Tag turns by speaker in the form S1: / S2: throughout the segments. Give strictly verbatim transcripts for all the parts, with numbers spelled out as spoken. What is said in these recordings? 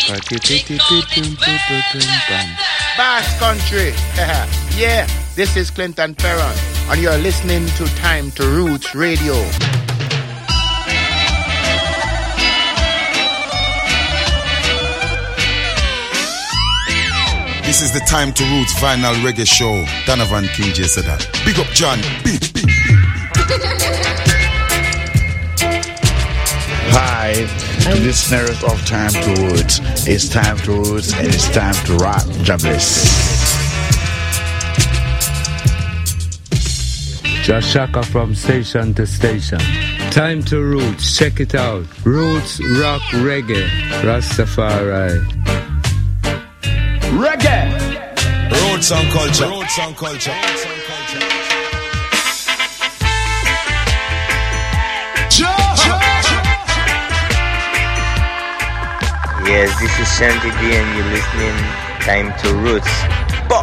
S1: Bass Country. Yeah, this is Clinton Ferron, and you're listening to Time to Roots Radio.
S2: This is the Time to Roots Vinyl Reggae Show. Donovan King J said that. Big up John. Big, big, big.
S3: Hi, listeners of Time to Roots. It's Time to Roots and it's time to rock. Jobless.
S4: Josh Shaka from station to station. Time to Roots. Check it out. Roots, rock, reggae, Rastafari.
S2: Reggae. Roots and culture. Roots and culture. Roots and culture.
S5: Yes, this is Shanty D and you're listening Time to Roots. Bo-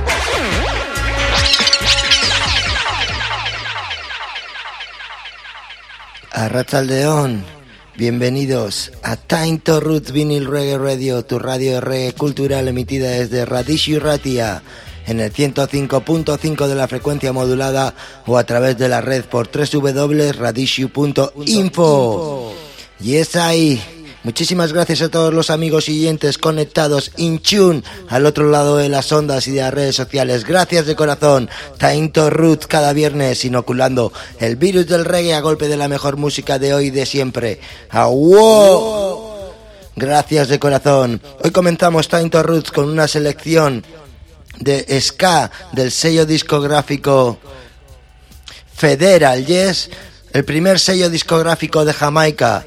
S6: Arratsaldeon, bienvenidos a Time to Roots Vinyl Reggae Radio, tu radio de reggae cultural emitida desde Radishu Ratia en el ciento cinco punto cinco de la frecuencia modulada o a través de la red por doble u doble u doble punto radishu punto info. Y es ahí. Muchísimas gracias a todos los amigos y oyentes conectados in tune al otro lado de las ondas y de las redes sociales. Gracias de corazón. Time to Roots cada viernes inoculando el virus del reggae a golpe de la mejor música de hoy y de siempre. ¡Awoo! Gracias de corazón. Hoy comenzamos Time to Roots con una selección de ska del sello discográfico Federal Yes, el primer sello discográfico de Jamaica.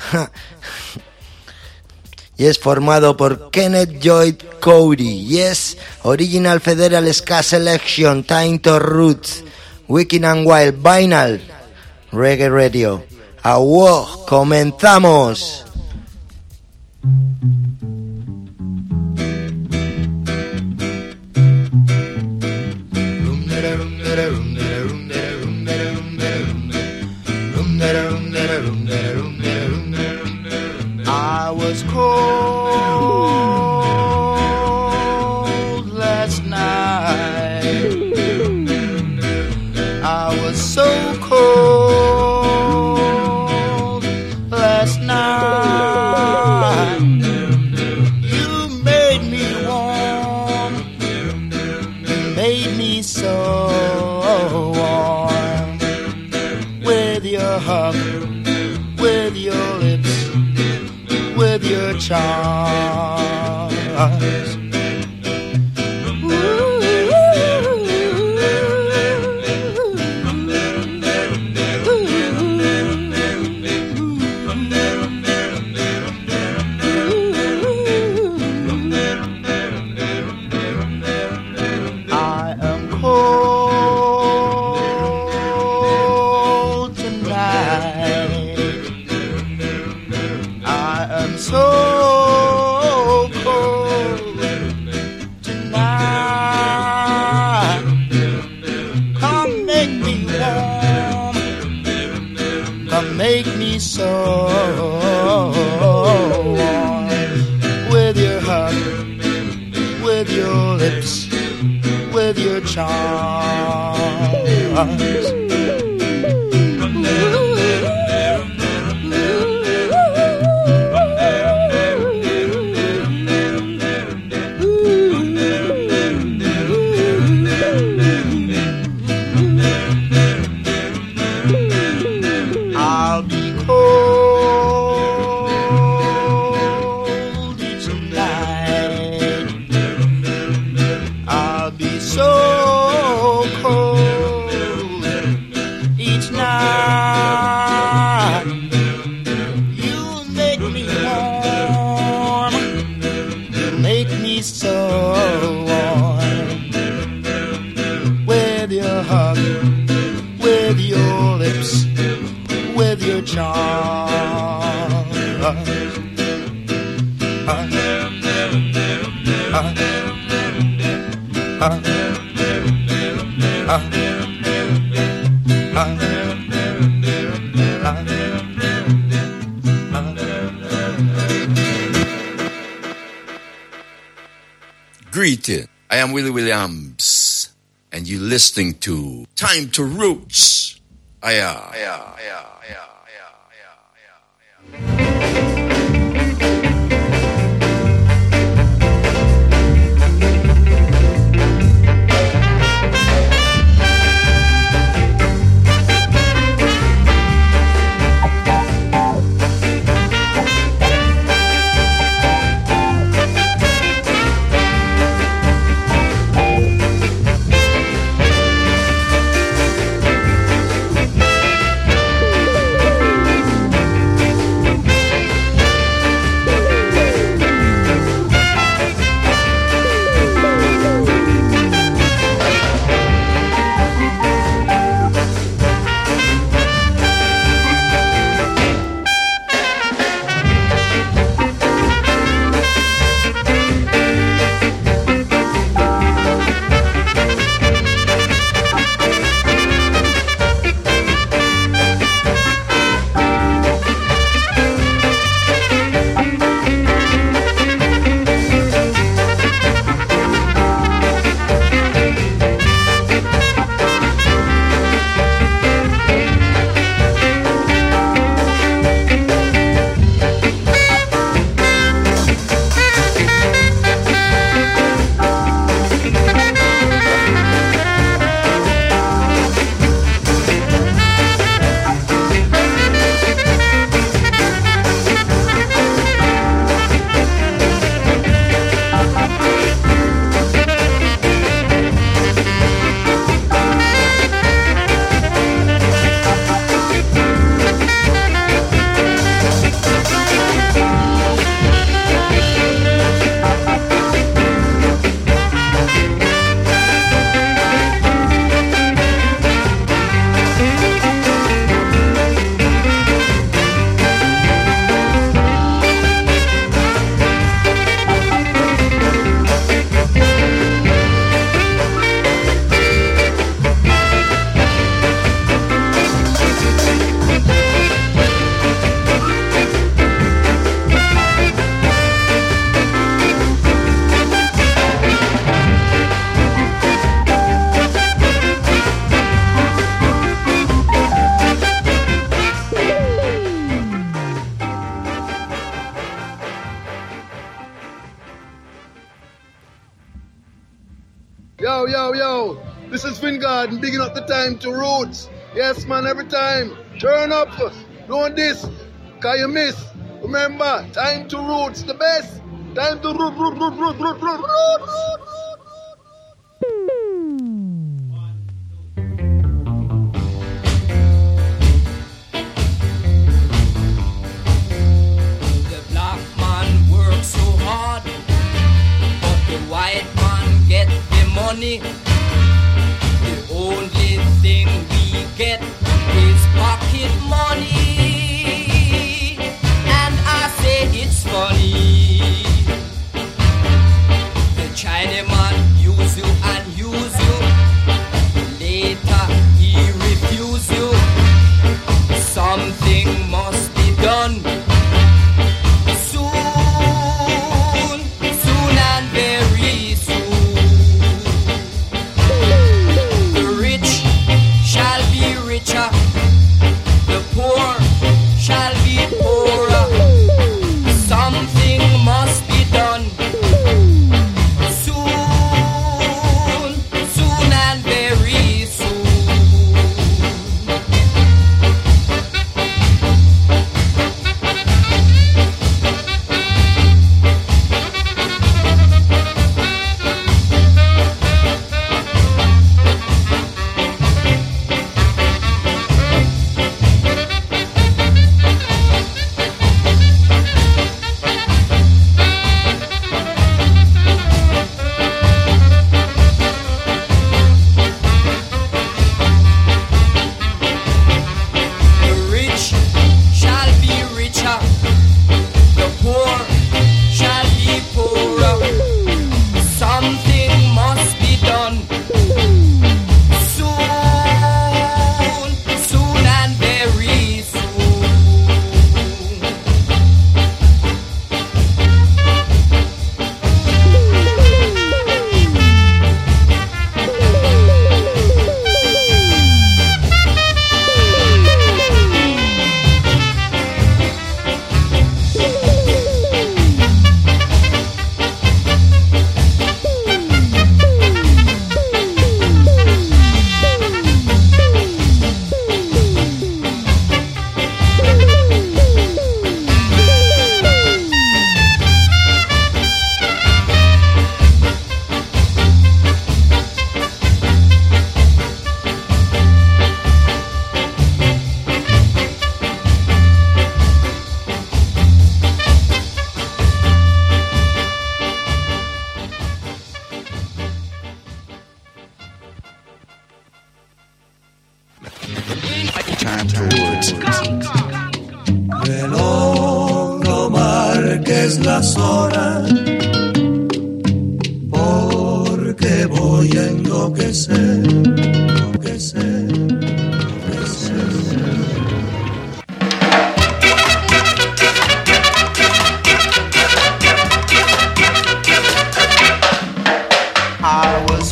S6: Y es formado por Kenneth Lloyd Cody. Yes, Original Federal Ska Selection, Time to Roots, Wicked and Wild Vinyl Reggae Radio. ¡Awoo! ¡Comenzamos!
S7: I was cold last night. I was so cold last night. You made me warm. You made me so warm. With your hug, with your lips, with your charms. I am cold tonight. I am so cold tonight. Come make me warm. Come make me so warm. With your hug, with your lips, with your charms. I'll be cold each night. I'll be so cold each night. You make me warm. You make me so warm. With your hug, with your lips, with your charms. Uh, uh, uh, uh, uh, uh,
S8: Greeting. I am Willie Williams, and you're listening to Time to Roots. Aya, aya, aya, aya, aya, aya, aya.
S9: Yo, yo, yo, this is Fingarden, bigging up the Time to Roots. Yes, man, every time. Turn up, don't this, cause you miss. Remember, Time to Roots, the best. Time to root, root, root, root, root, root, root, root.
S10: The black man works so hard, but the white man get the money. The only thing we get is pocket money, and I say it's funny. The Chinaman use you and use you, later he refuse you. Something must be done soon, soon and very soon.
S11: marques las horas, porque voy a enloquecer, enloquecer, enloquecer.
S7: I was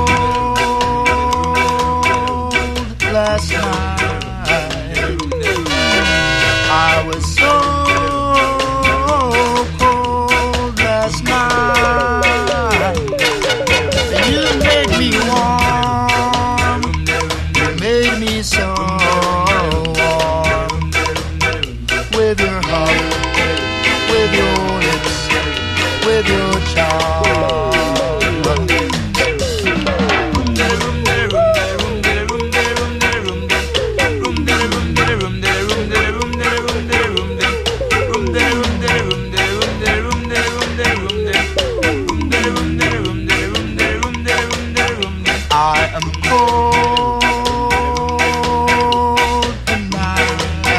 S7: cold last night. I was so cold last night. You made me warm. You made me so warm. With your hug, with your lips, with your charm. I am cold tonight.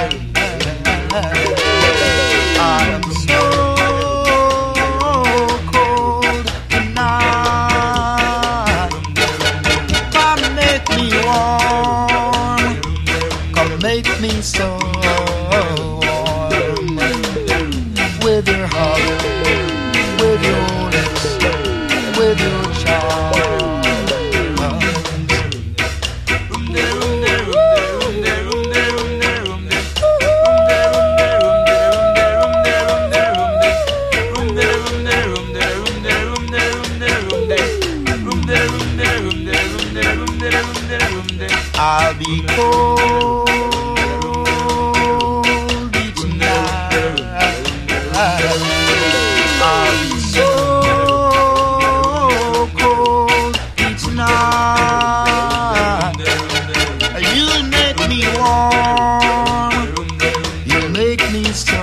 S7: I am so cold tonight. Come make me warm. Come make me so warm. With your hug, with your lips, with your charm. I'll be cold each night. I'll be so cold each night. You make me warm. You make me so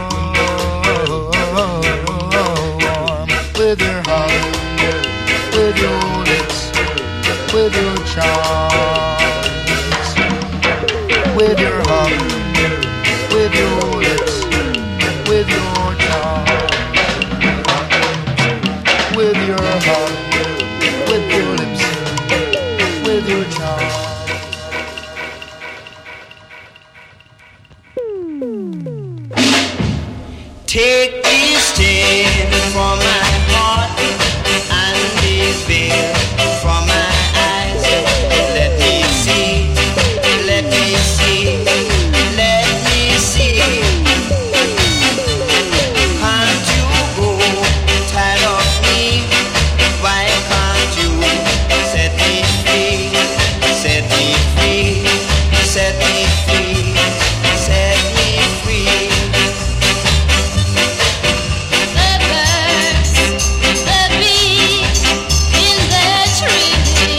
S7: warm. With your hug, with your lips, with your charm. With your hug, with your lips, with your charm. With your hug, with your lips, with your charm.
S12: Take this chain from my heart and this veil from my eyes. Let me see. Let me see, let me see. Can't you go tired of me? Why can't you set me free? Set me free, set me free, set me free.
S13: The birds, the bees in the tree.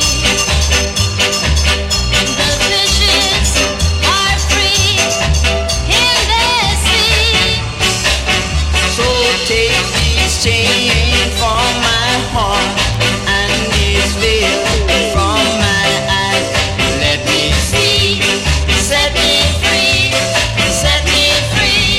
S13: The fishes are free in the sea.
S12: So take this chain from my heart and this veil from my eyes. Let me see, set me free, set me free.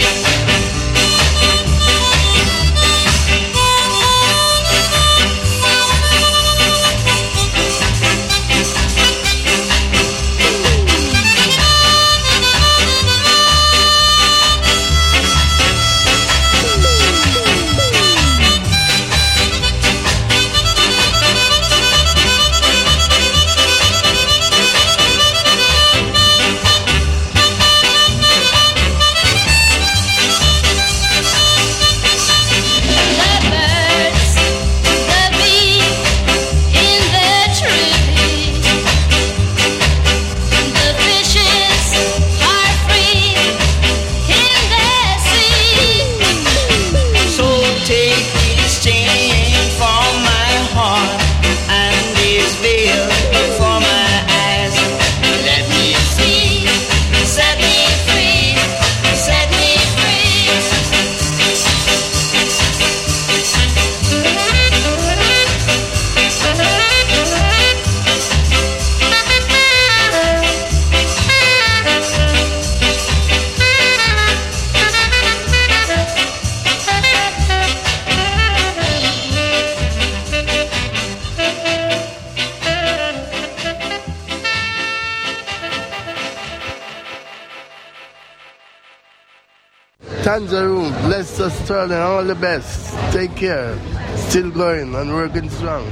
S9: Ganja Room, Lester Sterling, all the best. Take care. Still going and working strong.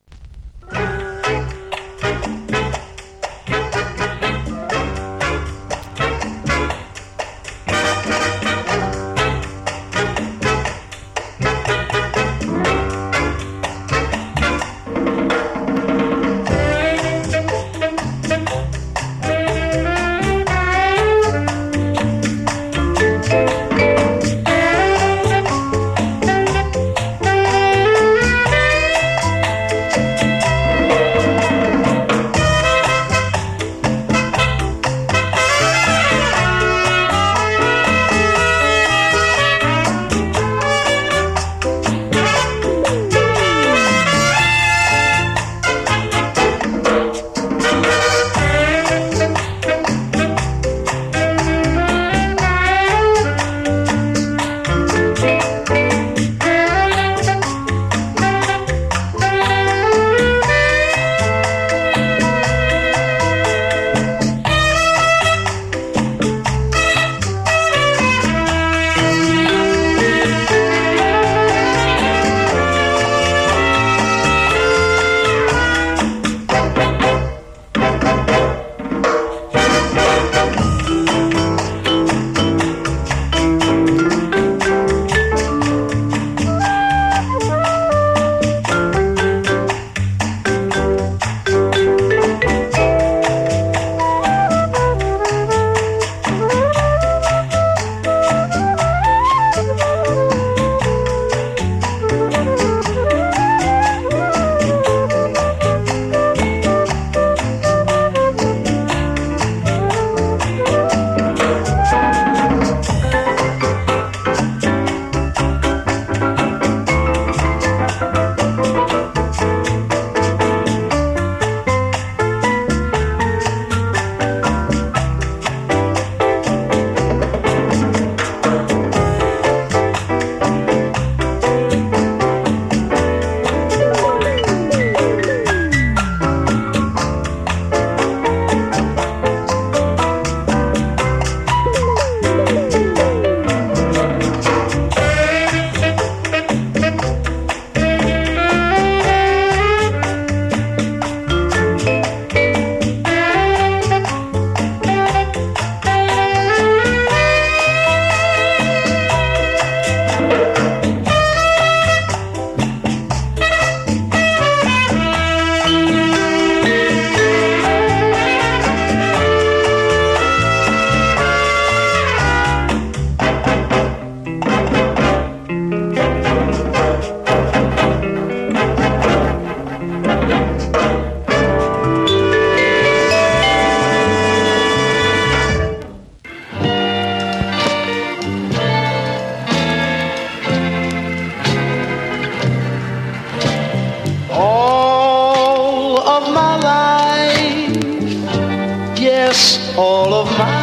S11: all of my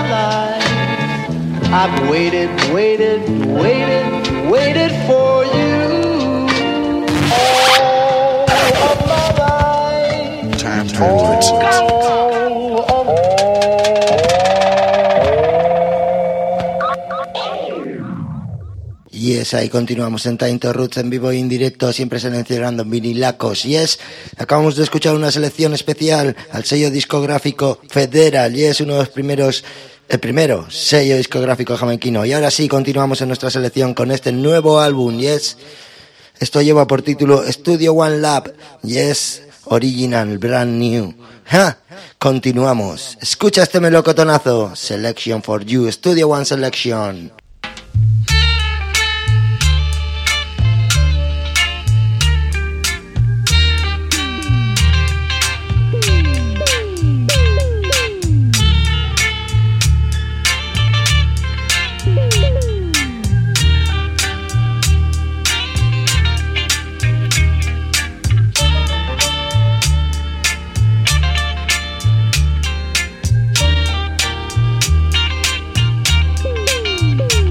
S11: life. I've waited, waited, waited, waited for you. All of my life.
S2: Time to all
S6: Yes, ahí continuamos en Time to Roots en vivo e indirecto, siempre seleccionando vinilacos. Yes, acabamos de escuchar una selección especial al sello discográfico Federal. Yes, uno de los primeros, el primero sello discográfico jamaiquino. Y ahora sí, continuamos en nuestra selección con este nuevo álbum. Yes, esto lleva por título Studio One Lab. Yes, original, brand new. ¡Ja! Continuamos. Escucha este melocotonazo. Selection for you, Studio One Selection.
S13: Thank you.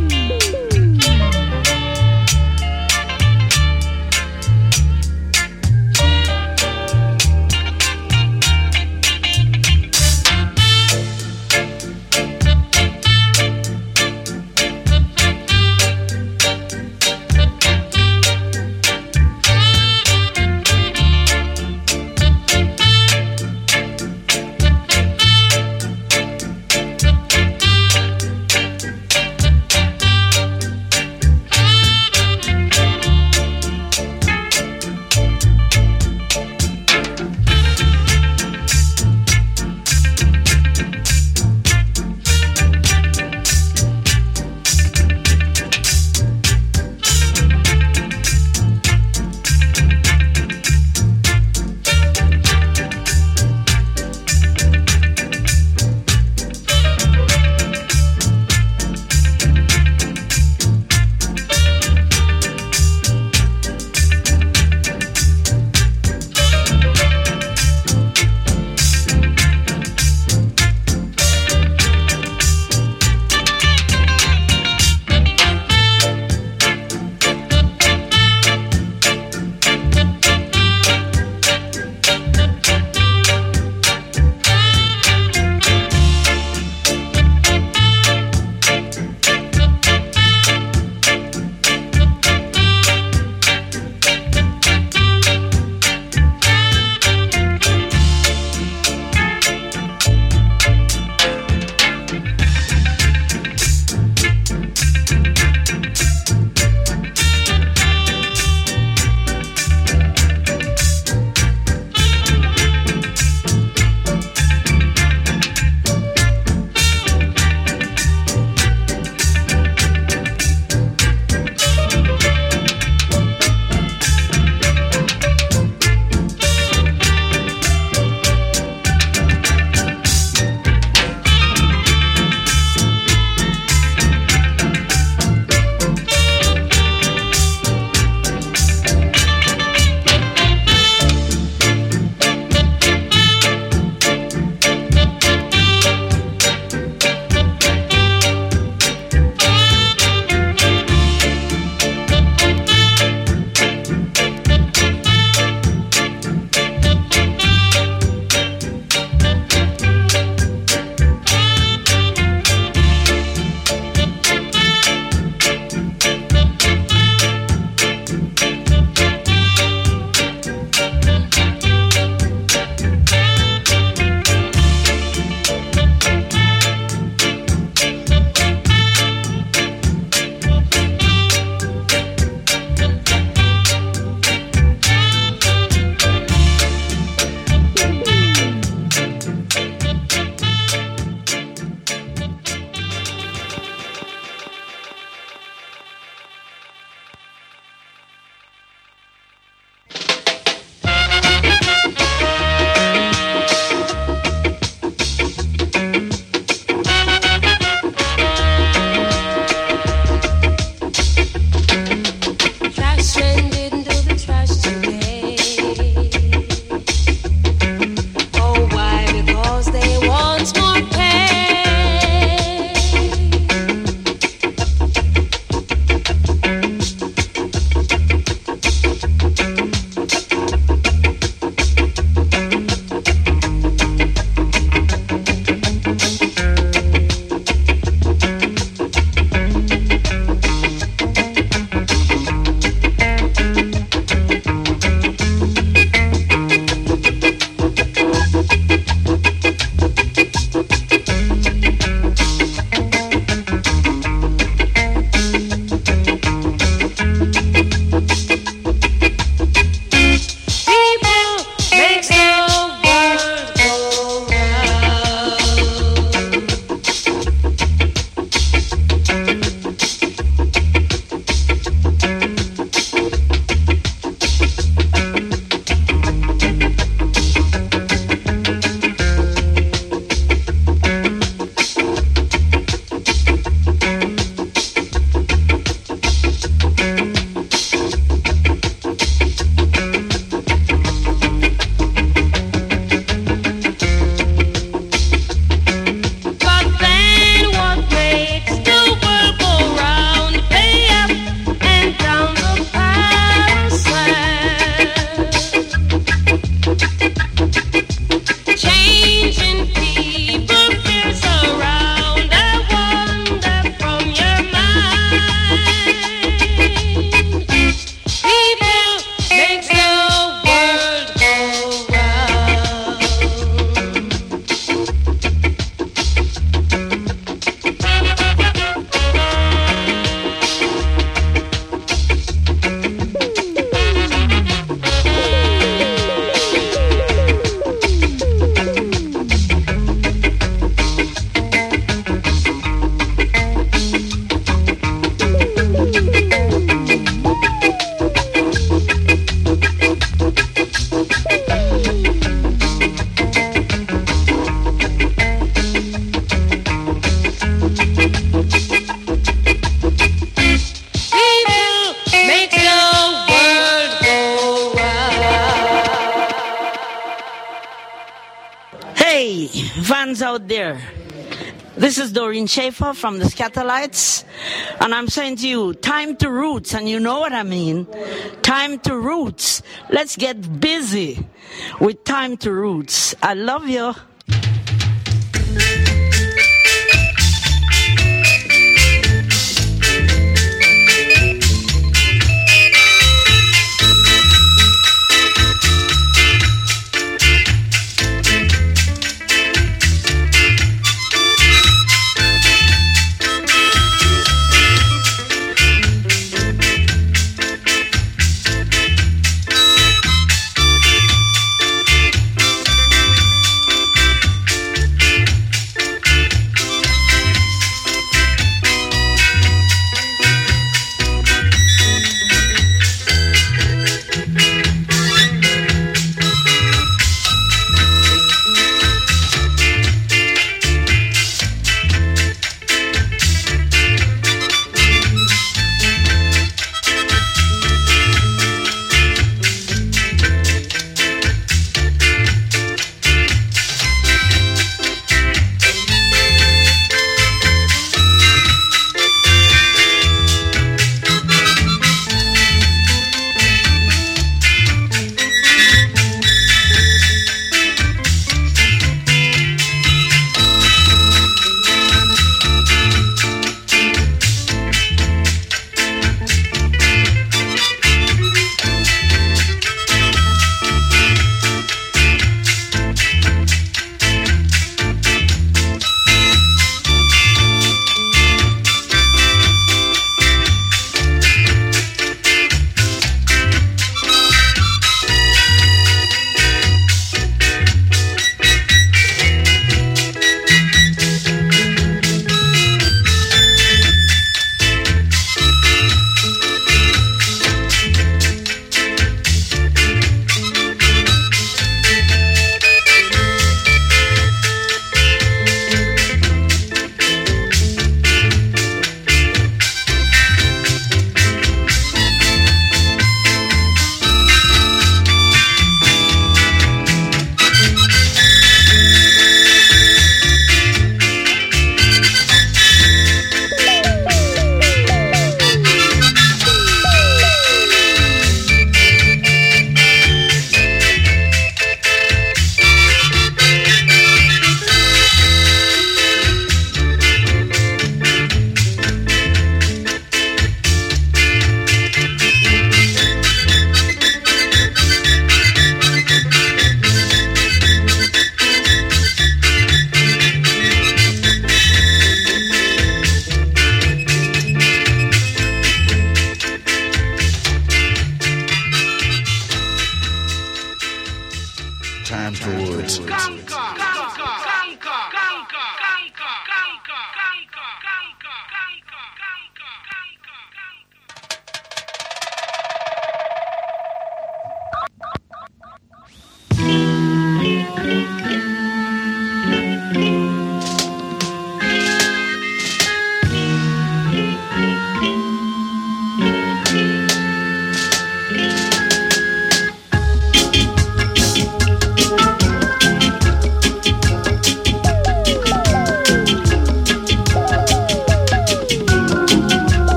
S14: fans out there. This is Doreen Schaefer from the Scatterlights, and I'm saying to you, time to roots, and you know what I mean. Time to roots. Let's get busy with time to roots. I love you.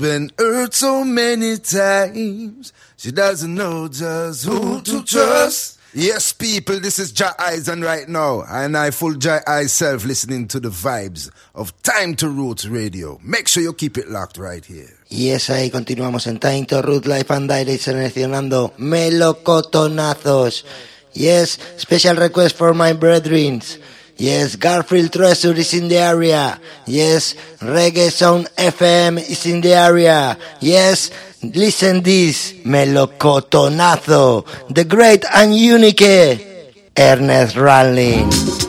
S2: been hurt so many times. She doesn't know just who to trust. Yes, people, this is Jai Eisen right now, and I full Jai Eisen self listening to the vibes of Time to Roots Radio. Make sure you keep it locked right here.
S6: Y es ahí, continuamos en Time to Roots Live and Direct seleccionando melocotonazos. Yes, special request for my brethren. Yes, Garfield Treasure is in the area. Yes, Reggae Sound F M is in the area. Yes, listen this, melocotonazo, the great and unique Ernest Ranlin.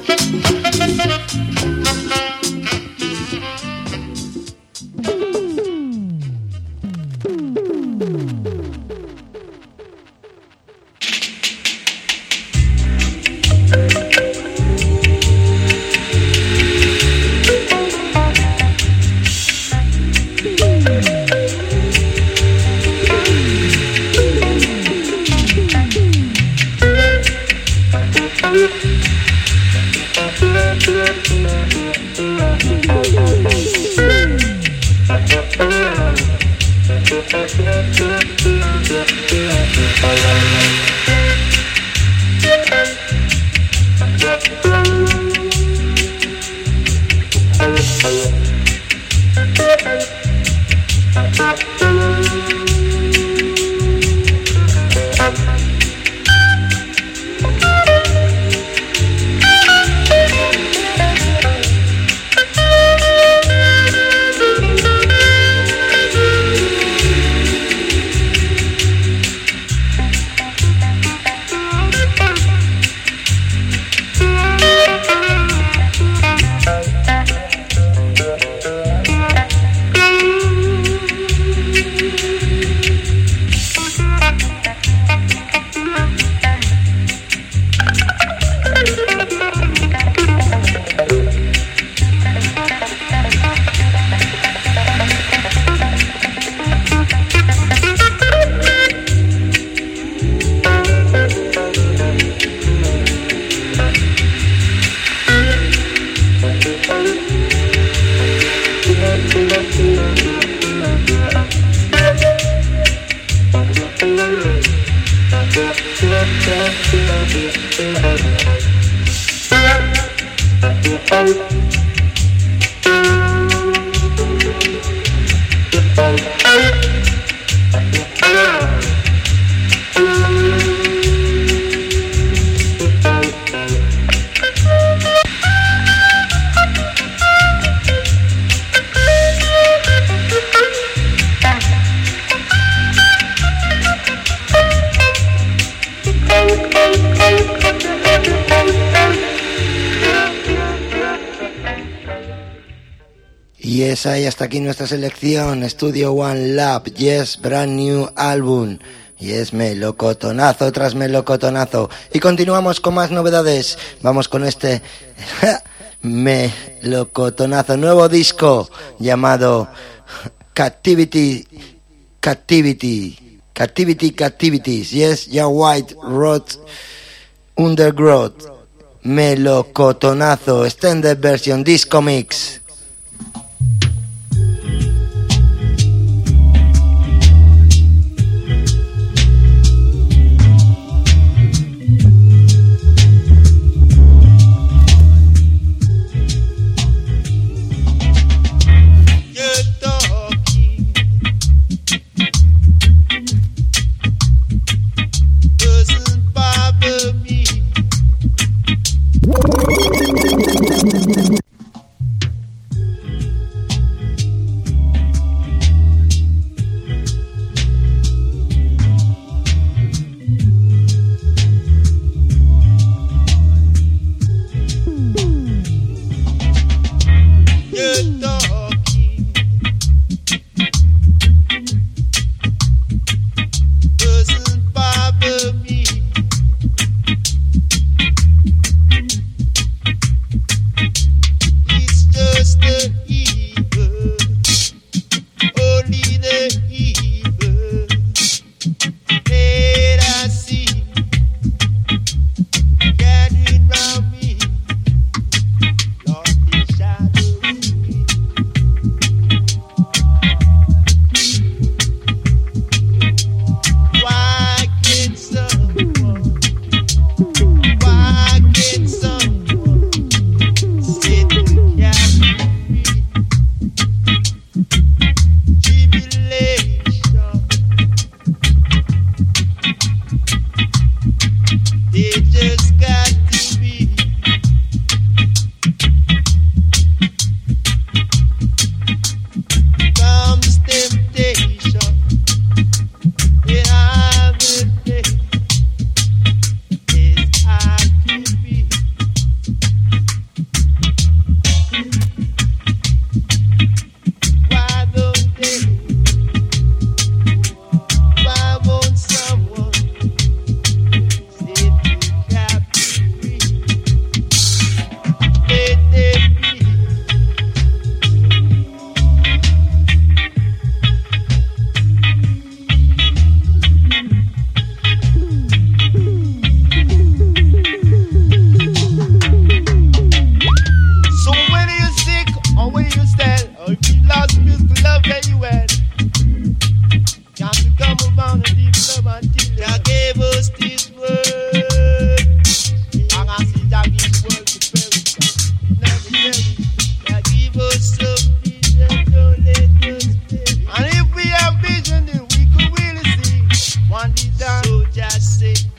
S6: Y hasta aquí nuestra selección, Studio One Lab, yes, brand new album, yes, melocotonazo tras melocotonazo. Y continuamos con más novedades, vamos con este melocotonazo, nuevo disco llamado Captivity, Captivity, Captivity, Captivities, yes, ya White Road Undergrowth, melocotonazo, extended version, disco mix.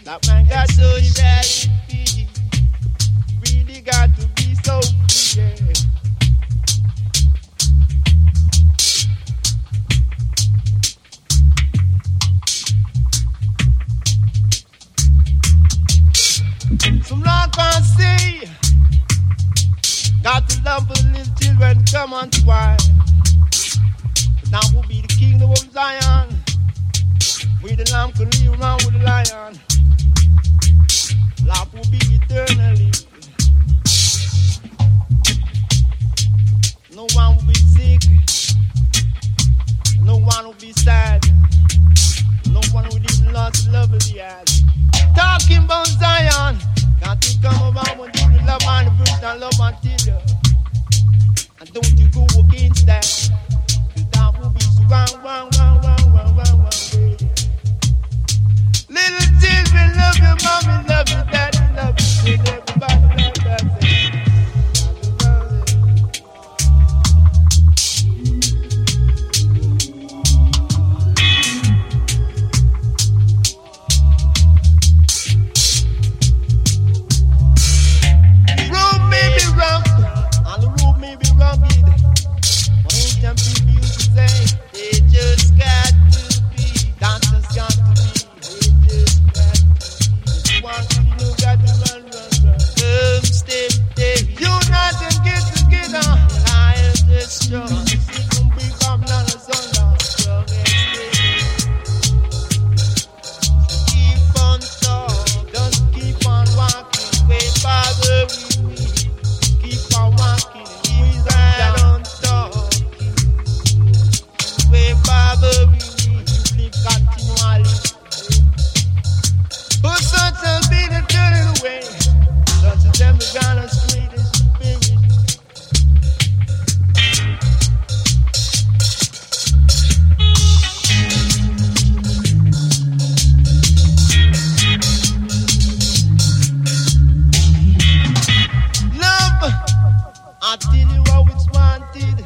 S15: That man got to be reality. Really got to be so free, yeah. Some Lord can't see. Got to love the little children, come on, twine. Now will be the kingdom of Zion. We the lamb can live around with the lion. Life will be eternally. No one will be sick. No one will be sad. No one will even lose the love of the eyes. Talking about Zion. Can't you come around when you love and the virgin and love until you. And don't you go against that. Cause that will be so wrong, wrong, wrong, wrong, wrong, wrong, wrong. Little children love you, mommy love you, daddy love you, and everybody love that thing. The road may be rough, and the road may be rugged. But ancient people used to say, they just got to be, dancers got to be. One you got to run, run, run. Come, stay, stay. Unite and get together. I am the strong. See some big Babylon and sundown. Strong and steady. Keep on talking. Just keep on walking. Way farther we need. Keep on walking. We that on talking. Way farther we need. Live continually. But such has been a turning away. Such as them the God of street is spirit. Love, I tell you how it's wanted.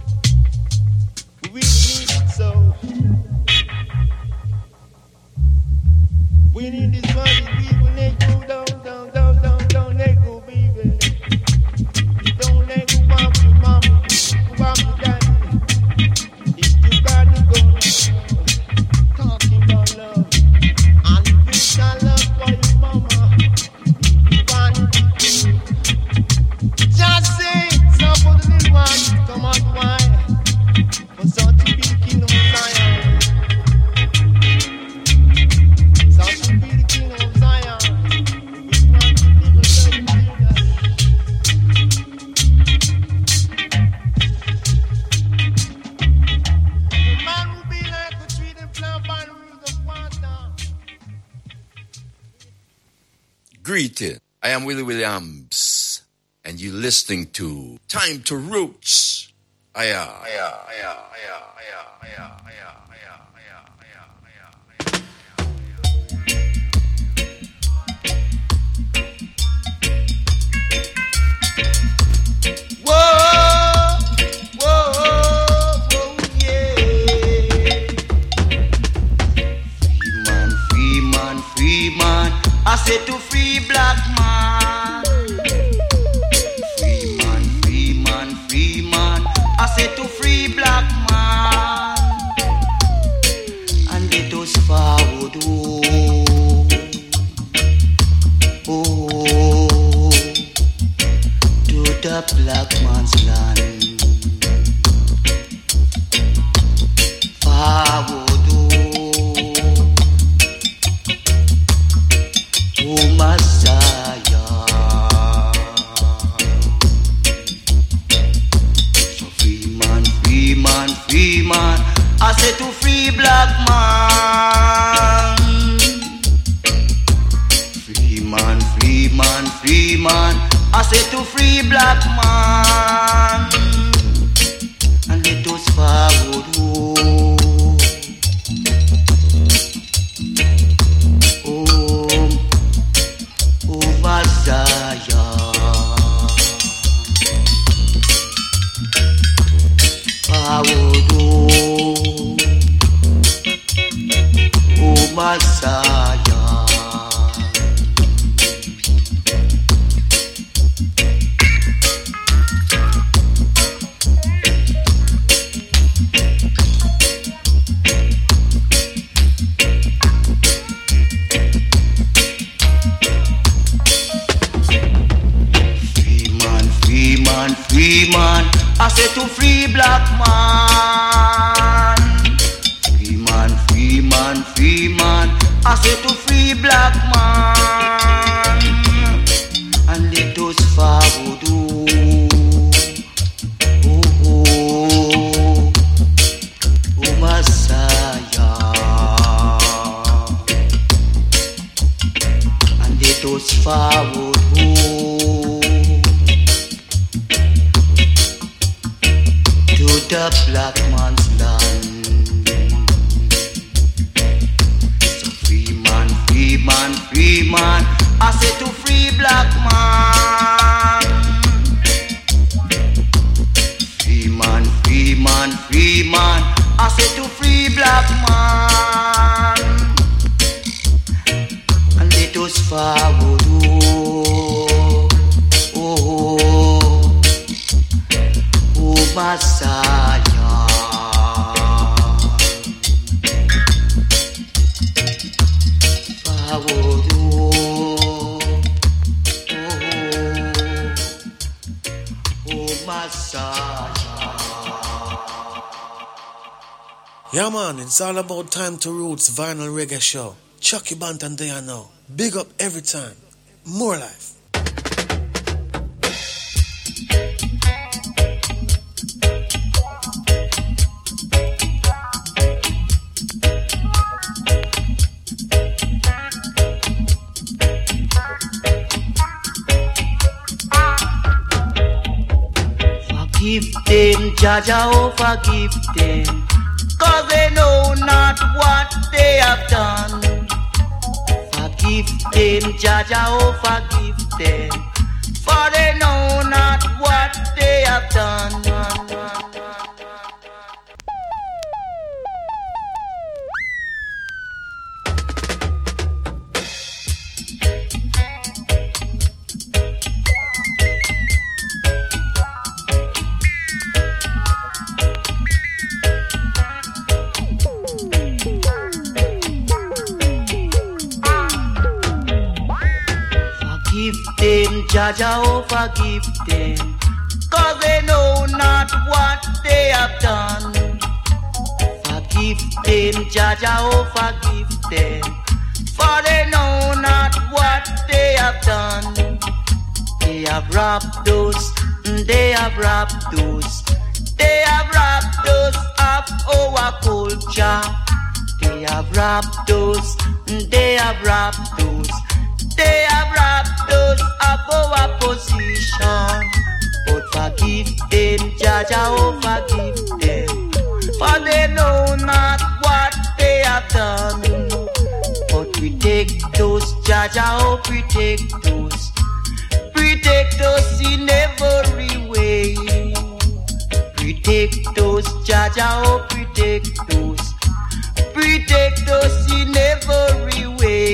S15: We need it so. We need this money, we will let go down, down, down, down, down, let go, baby. Don't let go, mom, your mama, mom, your daddy. It's too bad to go now. Talking about love, and the wish I love for your mama. You want it to do. Just say, some for the little ones, come on, why? For such to be the kingdom of Zion.
S8: Greeted. I am Willie Williams, and you're listening to Time to Roots. Aya, aya, aya, aya, aya, aya, aya, aya, aya, aya.
S15: Whoa, whoa, whoa, yeah.
S12: Free man, free man, free man. I said to free black man. Free man, free man, free man. I said to free black man. And let us forward, oh, oh, to the black man's land. Forward, oh, Messiah. So free man, free man, free man. I said to free black man. Free man, free man, free man. I said to free black man. And let us forward, oh, oh, oh, Messiah. Forward, oh, oh, Messiah. man. I say to free black man. Free man, free man, free man. I say to free black man. And let us forward. Oh, oh, oh, Messiah. And let us forward. The black man's land. So free man, free man, free man. I say to free black man. Free man, free man, free man. I say to free black man. And let us forward. Oh, oh, oh, Messiah.
S16: Yeah man, it's all about Time to Roots Vinyl Reggae Show. Chucky Banton there now. Big up every time. More life.
S12: Forgive them, Jaja, oh forgive them. Cause they know not what they have done. Forgive them, Jaja, oh forgive them. For they know not what they have done. Them, Jaja, oh forgive them, cause they know not what they have done. Forgive them, Jaja, oh forgive them, for they know not what they have done. They have robbed us, they have robbed us, they have robbed us of our culture. They have robbed us, they have robbed us. They have robbed us of our position. But forgive them, Jaja, oh forgive them, for they know not what they have done. But protect us, Jaja, oh protect us. Protect us in every way. Protect us, Jaja, oh protect us. Protect us in every way.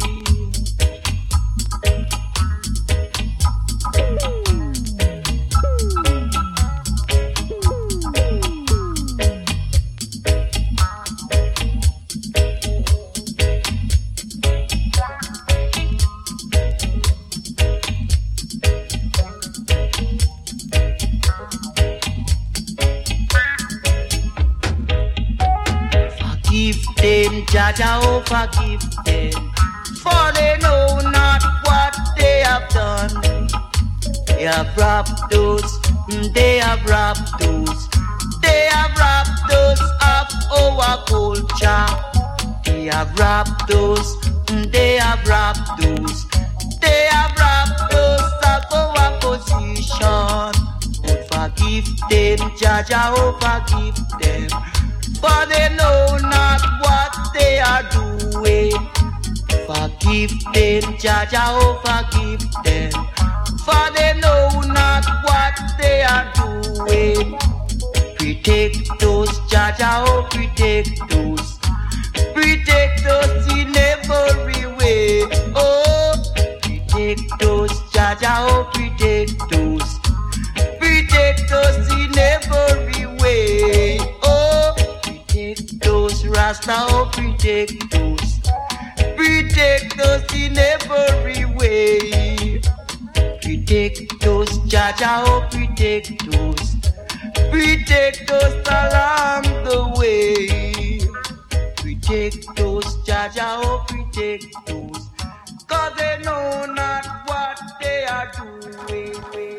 S12: Them, Jaja, oh forgive them, for they know not what they have done. They have robbed us, they have robbed us, they have robbed us of our culture. They have robbed us, they have robbed us, they have robbed us of our position. But forgive them, Jaja, oh forgive them, for they know not what they are doing. Forgive them, Jaja, oh forgive them, for they know not what they are doing. Protect us, Jaja, oh protect us. Protect us in every way. Oh, protect us, Jaja, oh protect us. Protect us in every way. Oh, protect us, Rasta, oh protect us. Protect us in every way. Protect us, Jaja, oh protect us.
S17: take toast. We take toast along the way. We take toast, Jaja, oh, we take toast. Cause they know not what they are doing.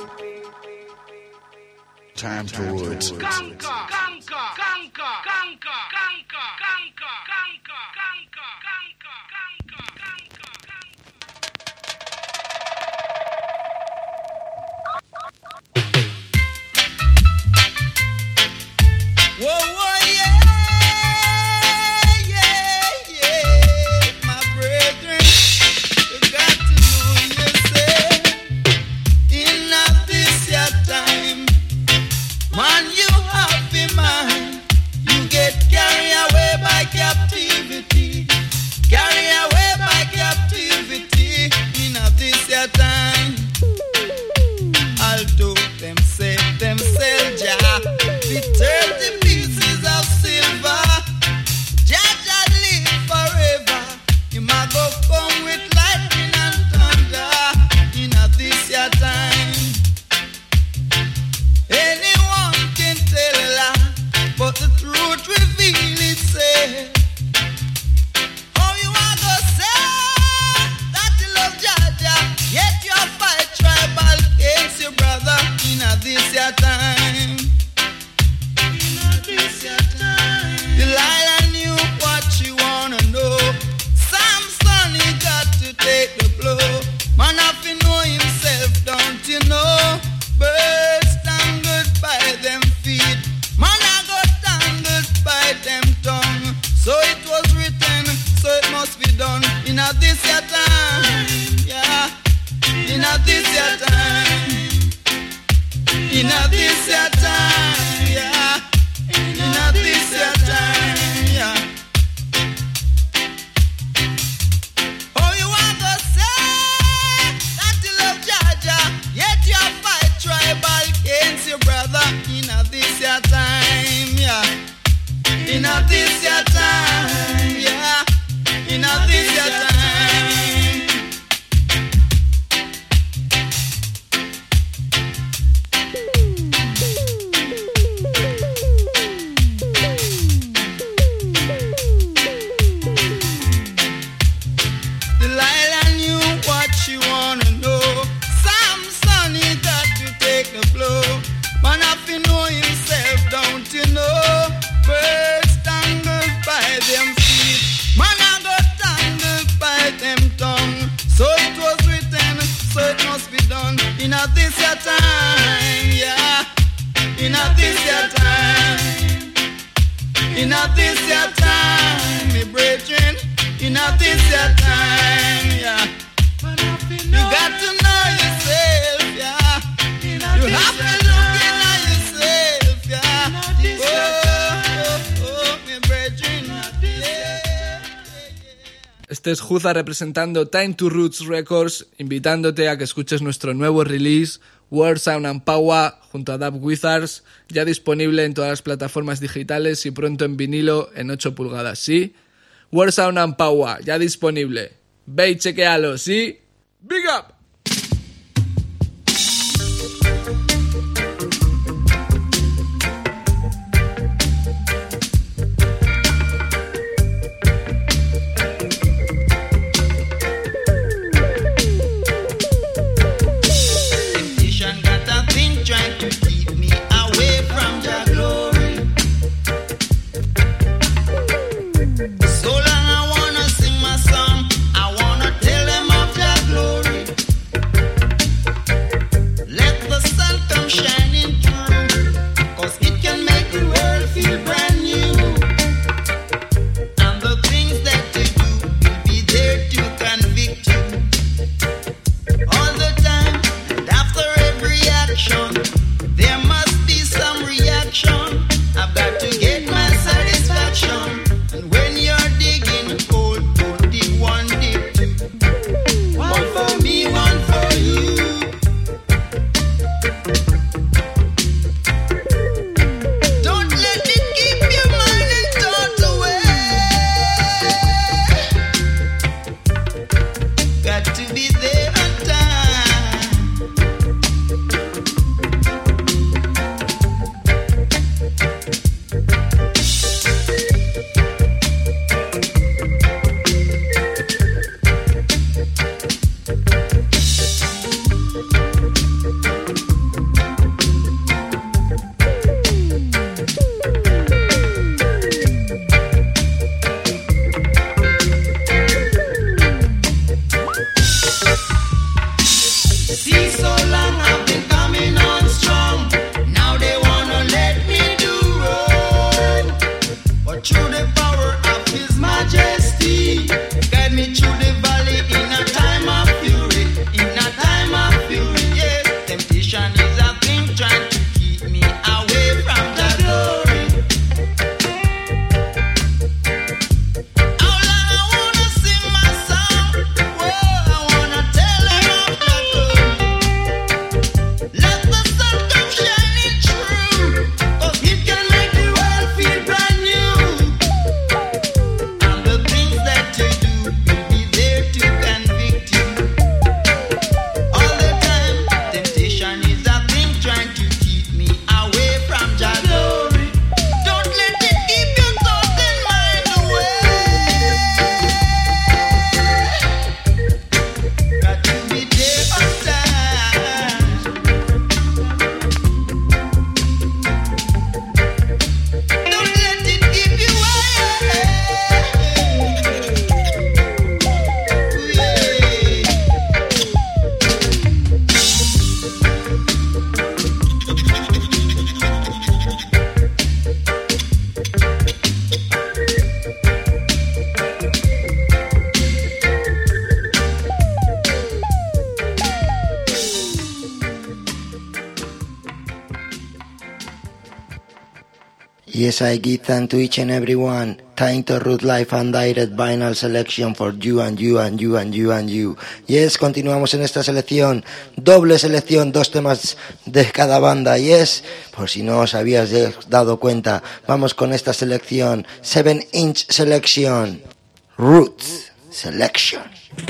S3: Time to Roots.
S17: Conquer, conquer, conquer, conquer, conquer, conquer, conquer, conquer, conquer,
S12: Whoa, whoa, yeah, yeah, yeah, my brethren, you got to know yourself. In a this your time, man, you have in mind, you get carried away by captivity, carried away by captivity. In a this your time, although them say themselves, yeah, be thirty pieces of silver. Jaja live forever. You might go come with lightning and thunder. In a this your time, anyone can tell a lie, but the truth reveal itself. Oh, you are gonna say that you love Jaja, yet you fight tribal against your brother. In a this your time. Delilah knew what she wanna know. Samson, he got to take the blow. Man, if he know himself, don't you know? Birds tangled by them feet. Man, I got tangled by them tongue. So it was written, so it must be done. In a this your time, yeah. In a this your time. In a this your time, yeah. In a this your time, yeah. Oh, you want to say that you love Jaja, yet you fight tribal against your brother. In a this your time, yeah. In a this your time, yeah. In a this your time. Delilah knew what she wanna know. Samson, he got to take the blow. Man, if he know himself, don't you know? Birds tangled by them feet. Man, I got tangled by them tongue. So it was written, so it must be done. In a this your time, yeah. In a this your time. In a this your time, me brethren. In a this your time, yeah. You got to know yourself, yeah. You have to look in yourself, yeah. Oh, oh, oh, me brethren.
S18: Este es Juza representando Time to Roots Records, invitándote a que escuches nuestro nuevo release, Word Sound and Power, junto a Dub Wizards, ya disponible en todas las plataformas digitales y pronto en vinilo en ocho pulgadas, ¿sí? Word Sound and Power, ya disponible. Ve y chequealo, ¿sí? ¡Big up!
S12: Temptation got a thing trying to keep me away from your glory. So long I wanna sing my song, I wanna tell them of your glory. Let the sun come shining through, cause it can make the world feel brand new. And the things that they do will be there to convict you all the time. And after every action, there must be some reaction. I've got to get my satisfaction. And when you're digging, oh, don't dig one, dig two. One for me, one for you. Don't let it keep your mind and thoughts away. Got to be there on time.
S6: Yes, I give thanks to each and every one. Time to root life and direct vinyl selection for you and you and you and you and you. Yes, continuamos en esta selección. Doble selección, dos temas de cada banda. Yes, por si no os habías dado cuenta, vamos con esta selección. seven inch Selection. Roots Selection.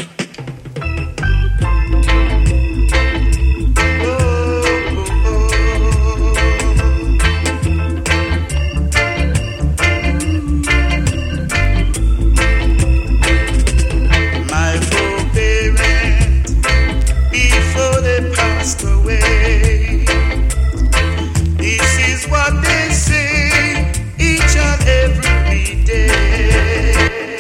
S19: Passed away. This is what they say each and every day.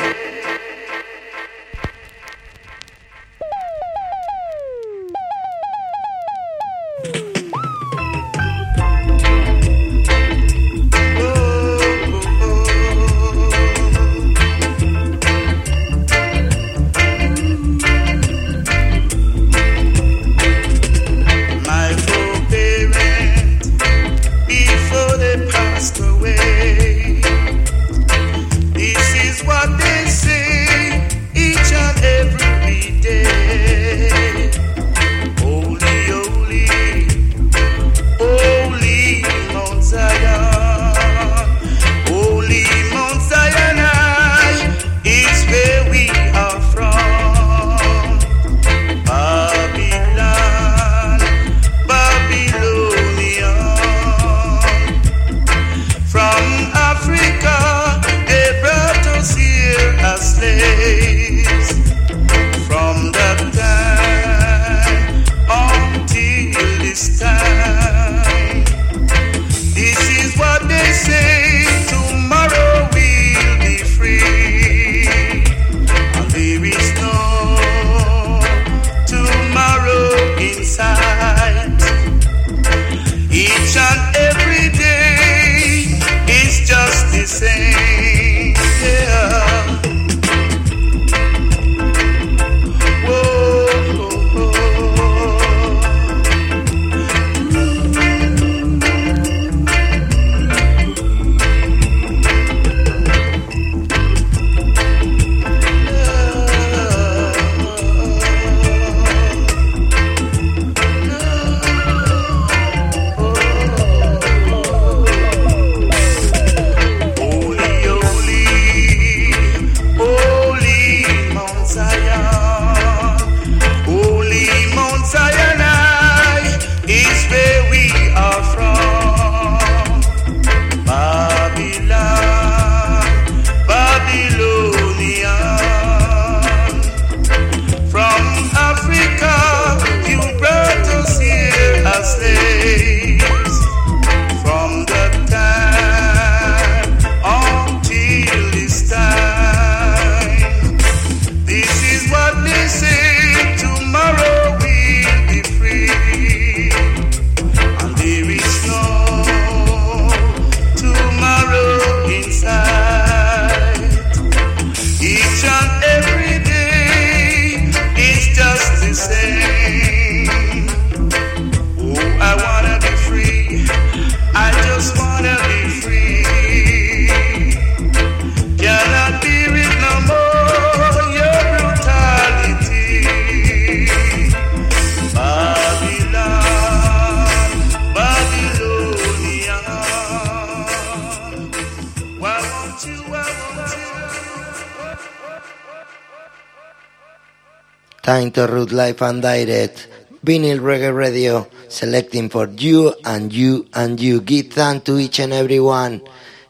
S6: Time to root life and direct. Vinyl Reggae Radio, selecting for you and you and you. Give thanks to each and every one.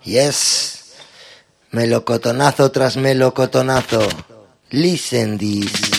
S6: Yes. Melocotonazo tras melocotonazo. Listen this.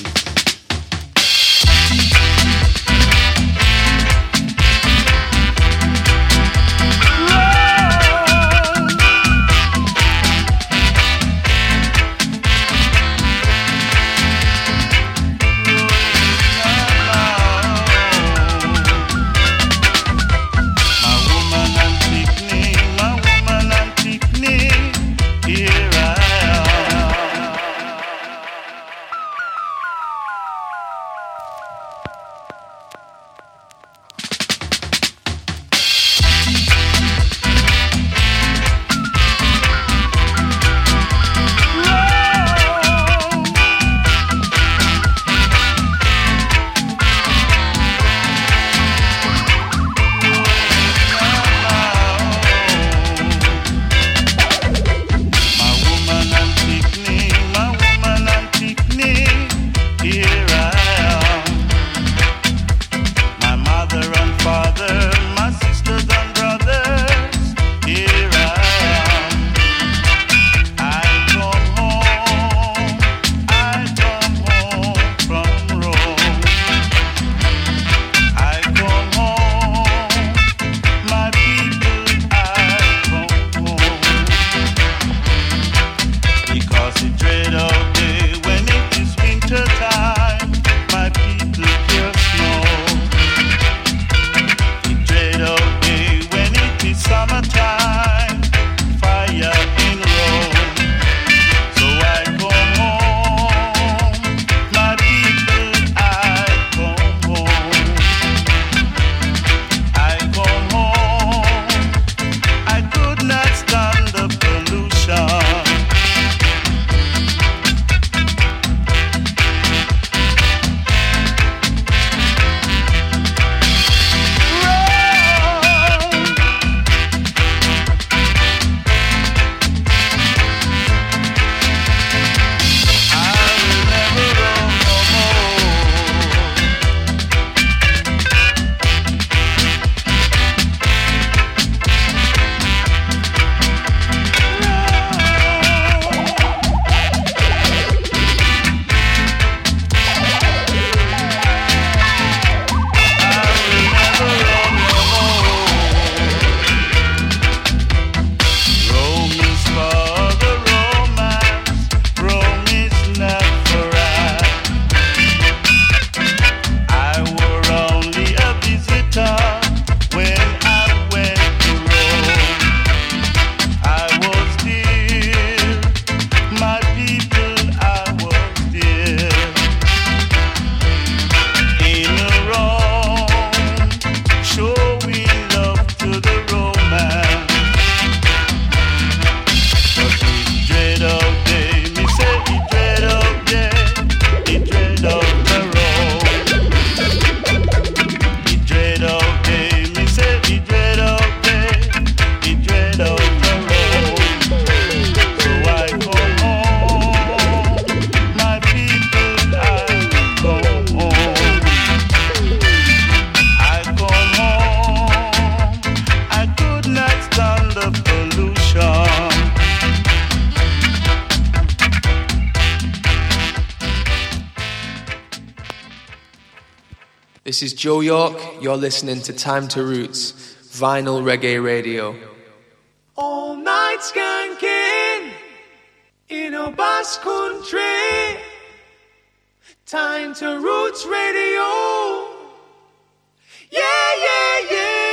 S20: This is Joe York. You're listening to Time to Roots, Vinyl Reggae Radio.
S21: All night skanking in a bass country. Time to Roots Radio. Yeah, yeah, yeah.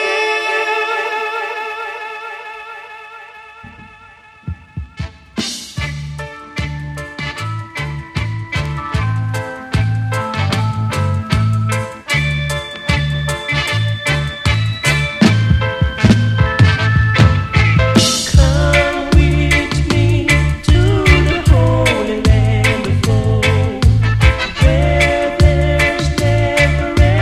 S22: Where there's never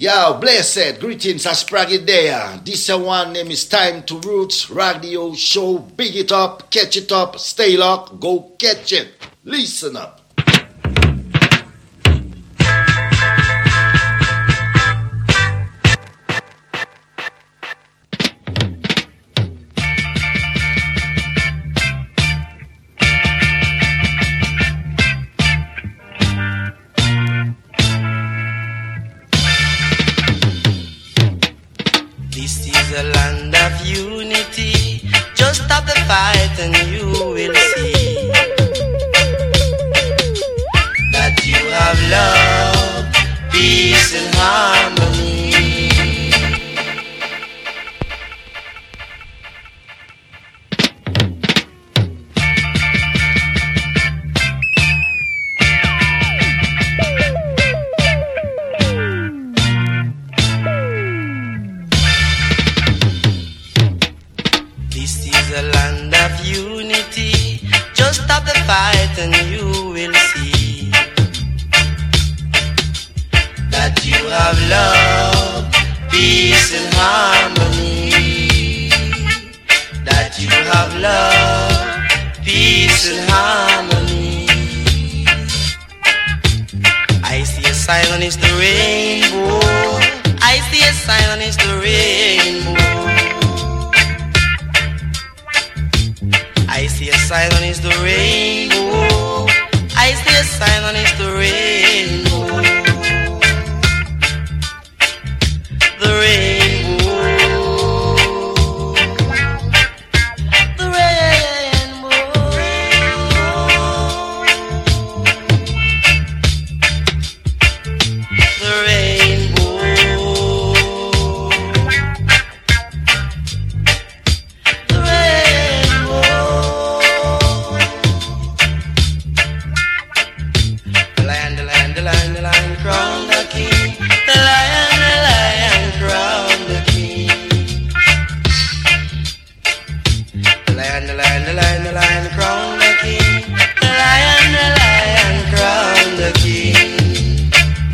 S1: Yo, blessed, greetings, Aspraggy there. This one name is Time to Roots Radio Show. Big it up, catch it up, stay locked, go catch it. Listen up.
S12: This is a land of unity. Just stop the fight and you will see that you have love, peace and harmony. This is a land of unity. Just stop the fight and you will see that you have love, peace and harmony. That you have love, peace and harmony. I see a sign on it's the rainbow. I see a sign on it's the rainbow. I see a sign on it's the rainbow. I see a sign on it's the rainbow. The rainbow. The rainbow. The rainbow. The rainbow. The lion, the lion, the lion, the lion crown the king. The lion, the lion crown the king. The lion, the lion, the lion, the lion crown the king. The lion, the lion crown the king.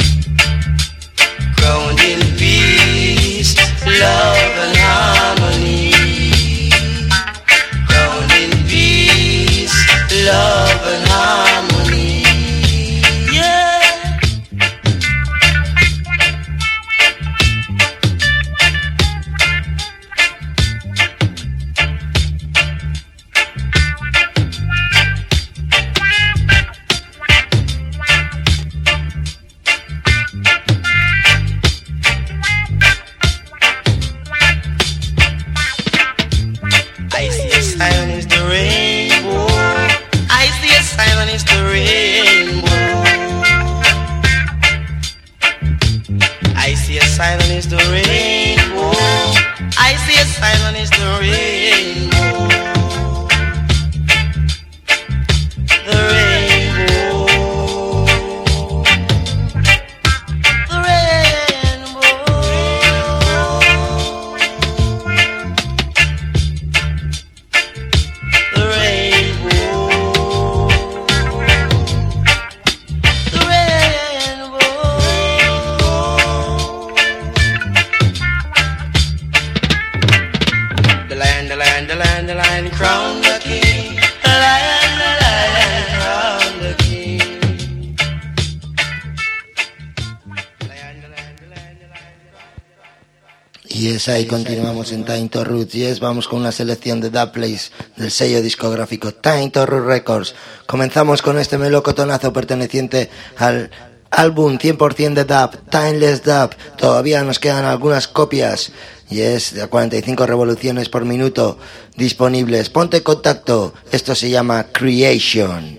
S12: Crowned in peace, love and harmony. Crowned in peace, love and harmony. Yeah. I see a sign is the rainbow. I see a sign is the rainbow. I see a sign is the rainbow. I see a sign is the rainbow. The rainbow. The rainbow. The rainbow. The rainbow. The lion, the lion, the lion, the lion crown the king. The lion, the lion crown the king.
S6: Y es ahí, continuamos en Time to Roots. Yes, vamos con una selección de dub plays del sello discográfico Time to Roots Records. Comenzamos con este melocotonazo perteneciente al álbum cien por ciento de dub, Timeless Dub. Todavía nos quedan algunas copias. Y es de cuarenta y cinco revoluciones por minuto disponibles. Ponte en contacto. Esto se llama Creation.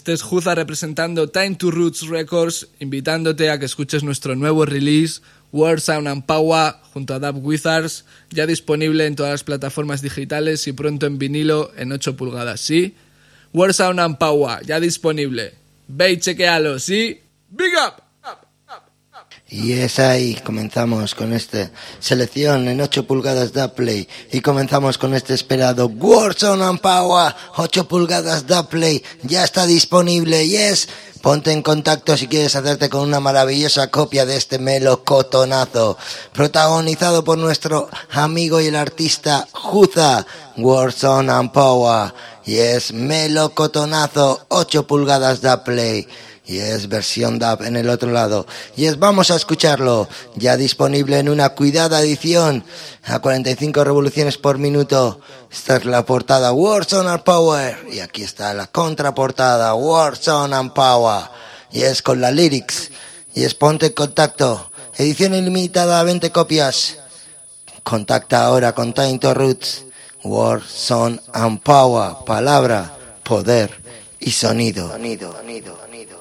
S18: Este es Juza representando Time to Roots Records, invitándote a que escuches nuestro nuevo release, World Sound and Power, junto a Dub Wizards, ya disponible en todas las plataformas digitales y pronto en vinilo en ocho pulgadas, ¿sí? World Sound and Power, ya disponible. Ve y chequealo, ¿sí? ¡Big up!
S6: Y es ahí, comenzamos con esta selección en ocho pulgadas Dubplay y comenzamos con este esperado World Sound and Power, ocho pulgadas Dubplay, ya está disponible, yes. Ponte en contacto si quieres hacerte con una maravillosa copia de este melocotonazo, protagonizado por nuestro amigo y el artista Juza, World Sound and Power, y es melocotonazo, ocho pulgadas Dubplay. Y es versión dub en el otro lado. Y es, vamos a escucharlo. Ya disponible en una cuidada edición a cuarenta y cinco revoluciones por minuto. Esta es la portada World Sound and Power. Y aquí está la contraportada World Sound and Power. Y es con la lyrics. Y es ponte en contacto. Edición ilimitada, veinte copias. Contacta ahora con Time to Roots. World Sound and Power. Palabra, poder y sonido. Sonido, sonido, sonido.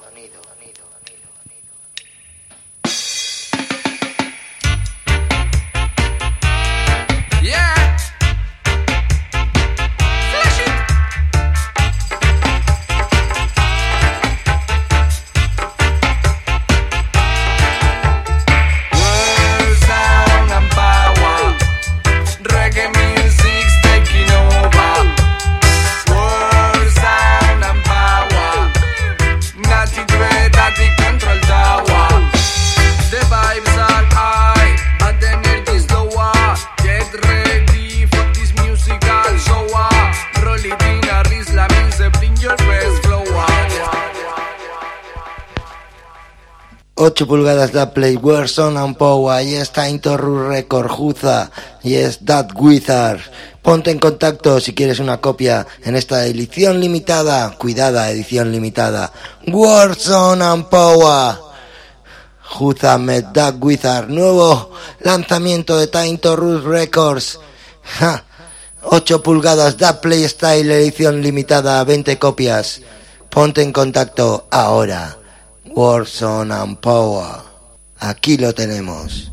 S6: ocho pulgadas de Play, World Sound and Power, y es Time to Roots Record, Juza, y es Dub Wizards. Ponte en contacto si quieres una copia en esta edición limitada, cuidada edición limitada, World Sound and Power. Juza met Dub Wizards, nuevo lanzamiento de Time to Roots Records. Ja. ocho pulgadas Dub Play Style, edición limitada, veinte copias. Ponte en contacto ahora. World Sound and Power. Aquí lo tenemos.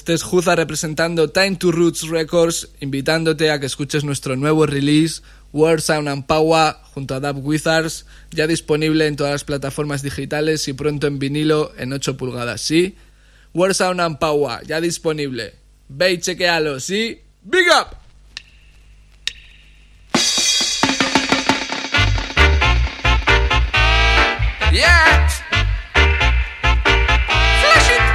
S18: Este es Juza representando Time to Roots Records, invitándote a que escuches nuestro nuevo release, World Sound and Power, junto a Dub Wizards, ya disponible en todas las plataformas digitales y pronto en vinilo en ocho pulgadas, ¿sí? World Sound and Power, ya disponible. Ve y chequealo, ¿sí? ¡Big up!
S10: Yeah. Flash it.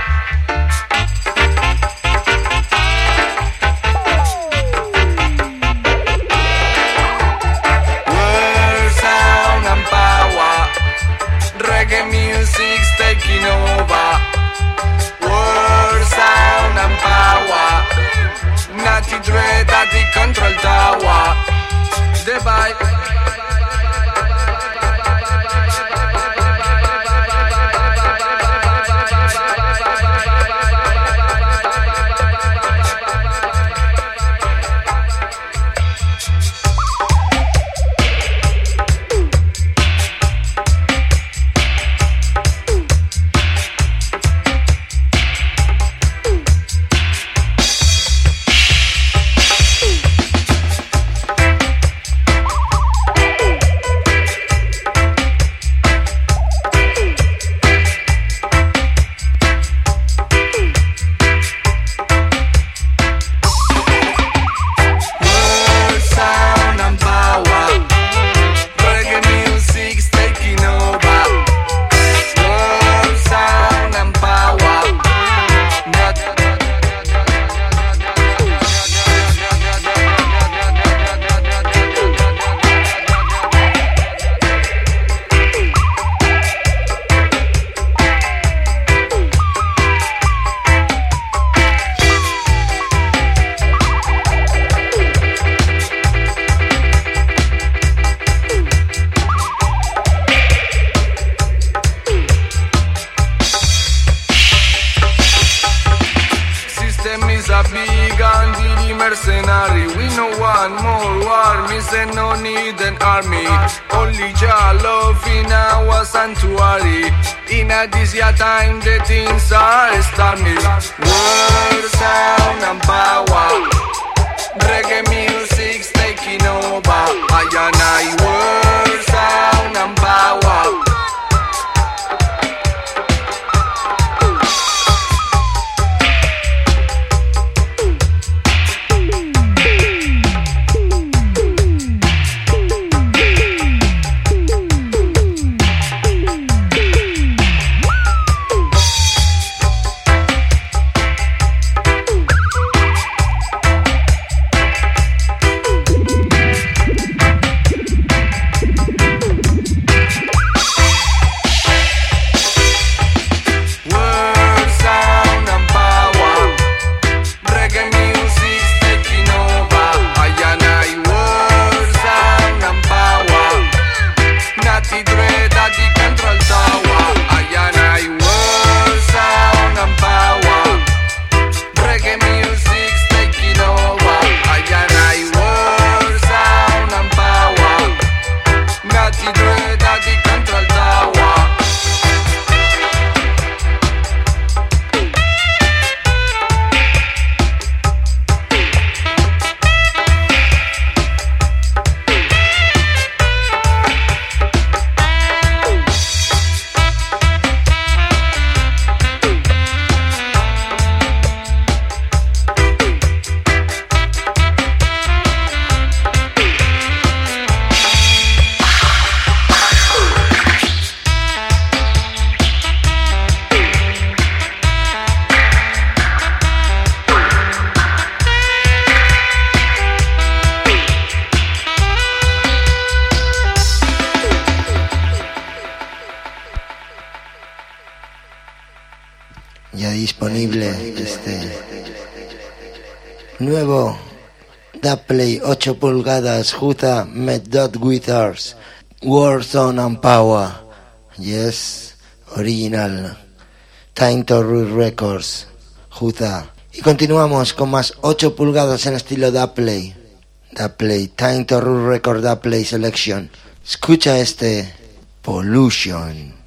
S4: World sound and power. Reggae music's taking over. World sound and power. Natty Dread at the control tower. The vibe. mercenary. We no want more war, me say no need an army. Only Jah love in our sanctuary. In a this year time the things are stormy. World sound and power, reggae music's taking over. I and I, world sound and power.
S6: Ya disponible este nuevo Dubplay ocho pulgadas, Juza met Dot Withers, Warzone and Power. Yes, original Time to Root Records, Juza. Y continuamos con más ocho pulgadas en estilo Dubplay. Dubplay, Time to Root Record Dubplay Selection. Escucha este Pollution.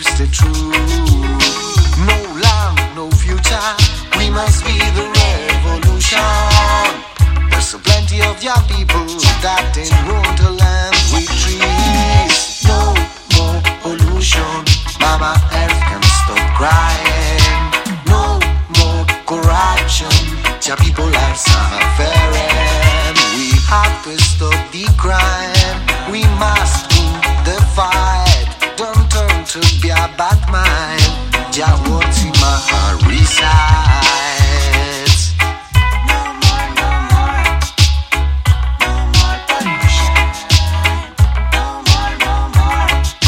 S5: believes the truth. No land, no future. We must be the revolution. There's so plenty of young people that ain't grown to land with trees. No more pollution. Mama Earth can stop crying. No more corruption. Your people are suffering. We have to stop the crime. We must win the fight. Don't turn to be a bad mind. Jah words in my heart resides. No more, no more. No more pollution. No more, no more.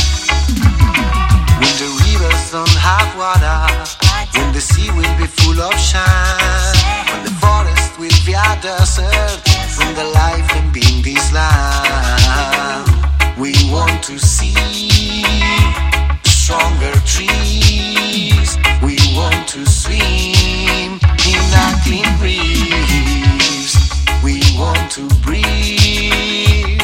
S5: When the rivers don't have water, when the sea will be full of shine, when the forest will be a desert, when the life can be in this land, we want to see stronger trees. We want to swim in a clean breeze. We want to breathe,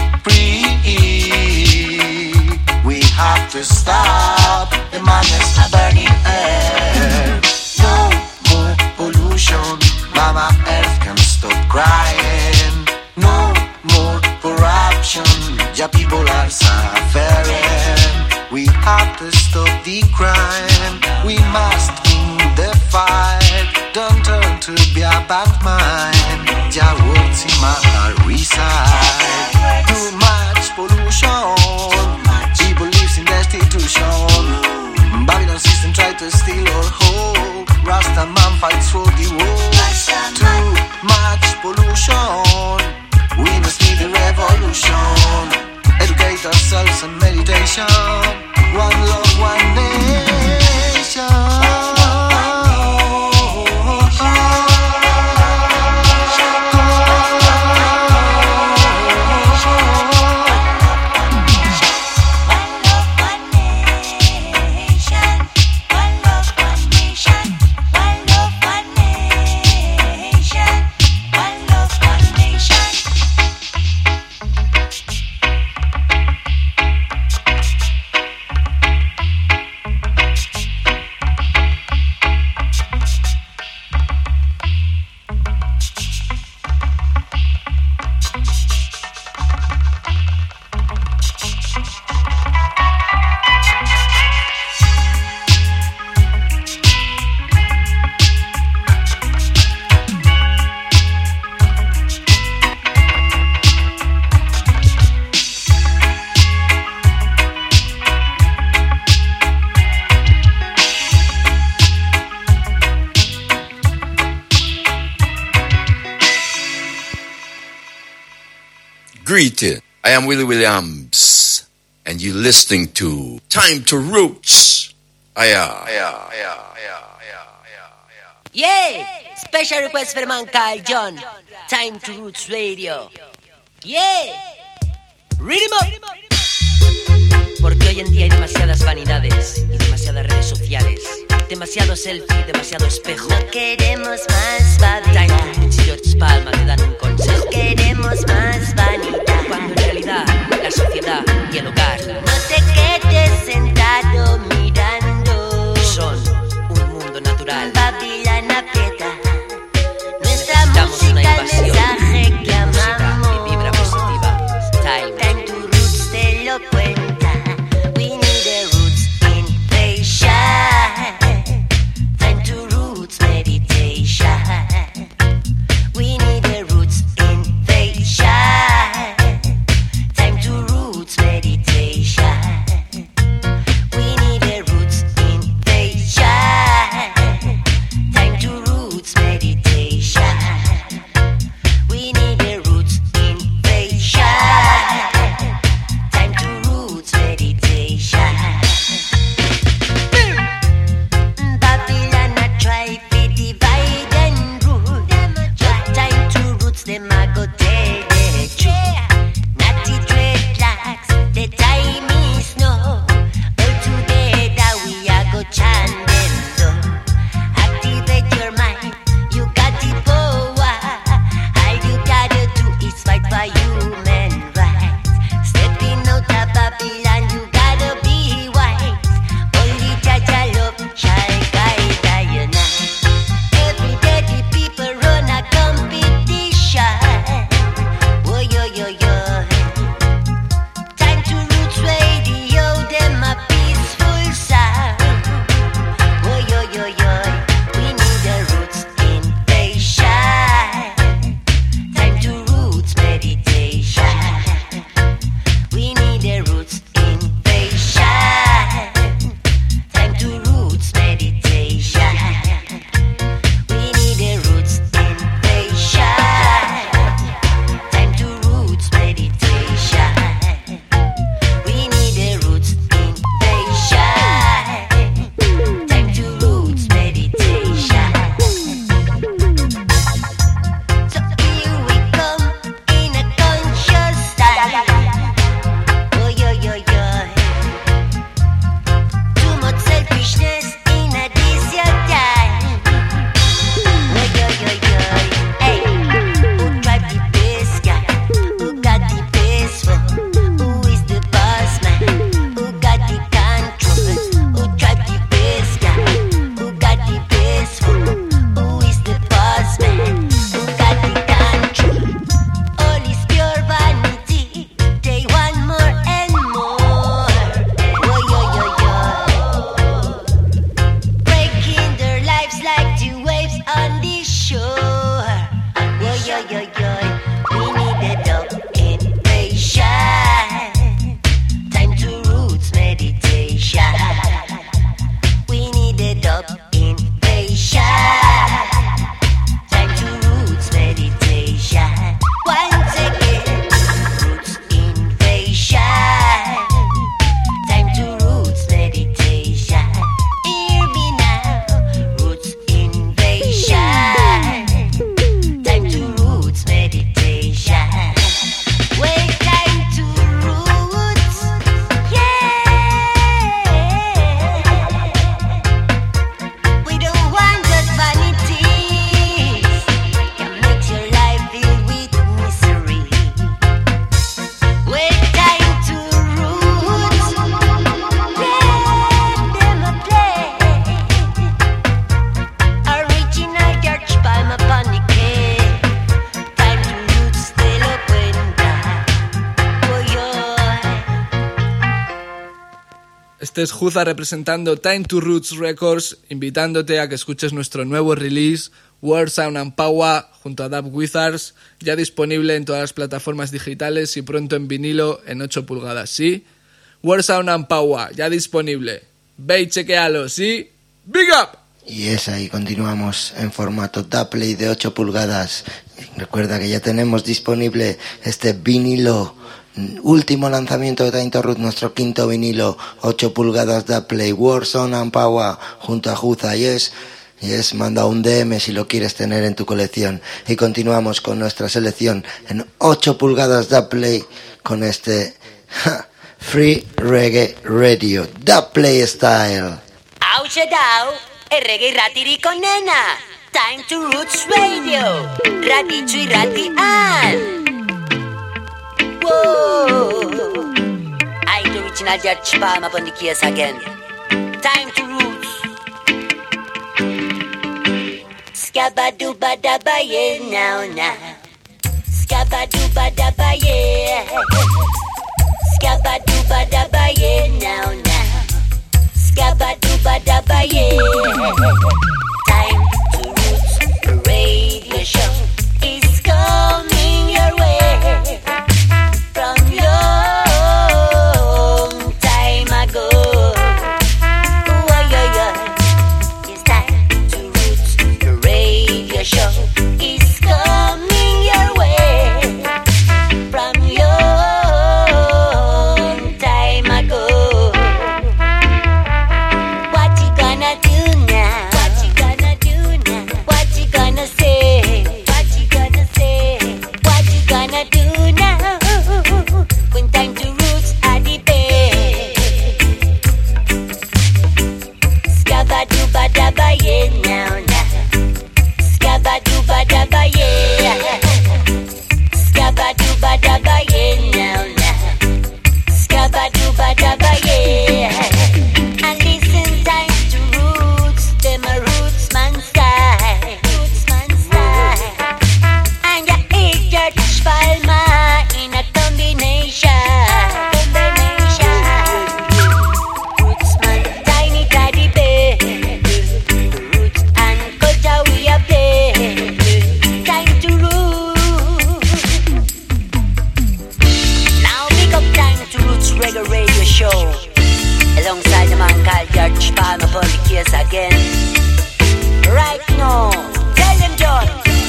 S5: breathe. We have to stop the madness of burning air. No more pollution. Mama Earth can stop crying. No more corruption. Your people are suffering. We have to stop the crime. We must win the fight. Don't turn to be a bad mind. Your words in my heart reside. Too much pollution. People lives in destitution. Babylon system try to steal our hope. Rasta man fights for the world. Too much pollution. We must need a revolution. Educate ourselves and meditation. One love, one nation.
S8: Greeting. I am Willie Williams, and you're listening to Time to Roots. Aya, aya, aya, aya,
S22: Yeah! Special request for man Kyle John. Time to Roots Radio. Yeah! Read him up! Porque hoy en día hay demasiadas vanidades y demasiadas redes sociales. Demasiado selfie, demasiado espejo.
S13: No queremos más vanidad.
S22: Time to Roots y George Palma te dan un consejo.
S13: No queremos más vanidad.
S22: Cuando en realidad la sociedad y el hogar
S13: no te quedes sentado mirando.
S22: Son un mundo natural.
S13: Babilán aprieta. Nuestra
S22: Necesitamos una
S13: música, el
S22: invasión.
S13: mensaje que
S22: Música
S13: amamos.
S22: y vibra positiva. Time.
S13: Time to Roots te lo cuenta. We need a roots invasion. Time to Roots meditation. We need a roots invasion.
S18: Este es Juza representando Time to Roots Records, invitándote a que escuches nuestro nuevo release, World Sound and Power, junto a Dub Wizards, ya disponible en todas las plataformas digitales y pronto en vinilo en ocho pulgadas, ¿sí? World Sound and Power, ya disponible. Ve y chequealo, ¿sí? ¡Big up!
S6: Y es ahí, continuamos en formato Dubplay de ocho pulgadas. Recuerda que ya tenemos disponible este vinilo, último lanzamiento de Time to Roots, nuestro quinto vinilo, ocho pulgadas Dubplay, World Sound and Power, junto a Juza. Y es, y es, manda un D M si lo quieres tener en tu colección. Y continuamos con nuestra selección en ocho pulgadas Dubplay con este ja, Free Reggae Radio, Dubplay Style.
S22: Aushedao, e reggae ratiri con nena. Time to Roots Radio, radicio y radial. Whoa, I the original George Palmer upon the case again. Time to Roots. Skabadooba daba yeah now now. Skabadooba daba yeah. Skabadooba daba yeah now now. Skabadooba daba yeah. Time to Roots Radio Show is coming your way from long time ago. Oh yeah yeah, it's time to Roots Radio Show is coming your way from long time ago. What you gonna do now? What you gonna do now? What you gonna say? What you gonna say? What you gonna do now? When time to Roots at the bay. Skabadooba daba yeah now now. Skabadooba daba yeah. Skabadooba daba yeah now now. Skabadooba daba yeah. And listen, time to Roots, them a Roots man style, Roots man style. And ya eat your Palma in a combination, combination. Roots man, tiny teddy bear, Roots and culture we a play. Time to Roots. Now pick up Time to Roots Reggae Radio Show. Alongside the man called George Palmer upon the case again. Right now, tell them John.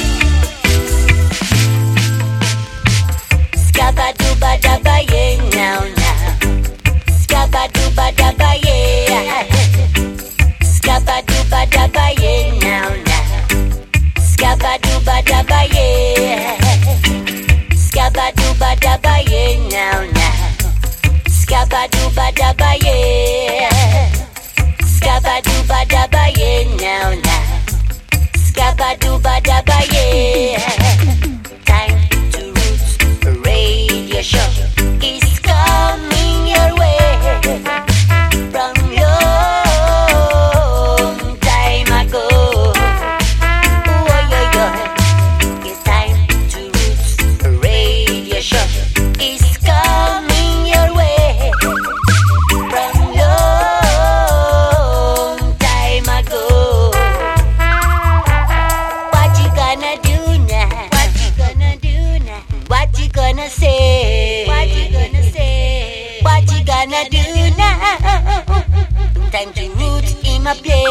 S22: Skabadooba daba yeah now now. Skabadooba daba yeah. Skabadooba daba yeah now now. Skabadooba daba yeah. Skabadooba daba yeah now now. Skabadooba daba yeah. Skabadooba daba yeah now now. Skabadooba daba yeah. Time to Roots Radio Show is coming your way from long time ago. Oh yeah yeah, it's time to Roots Radio Show is coming your way from long time ago. What you gonna do now? What you gonna do now? What you gonna say? What you gonna say? What you gonna do now? Time to Roots in my play.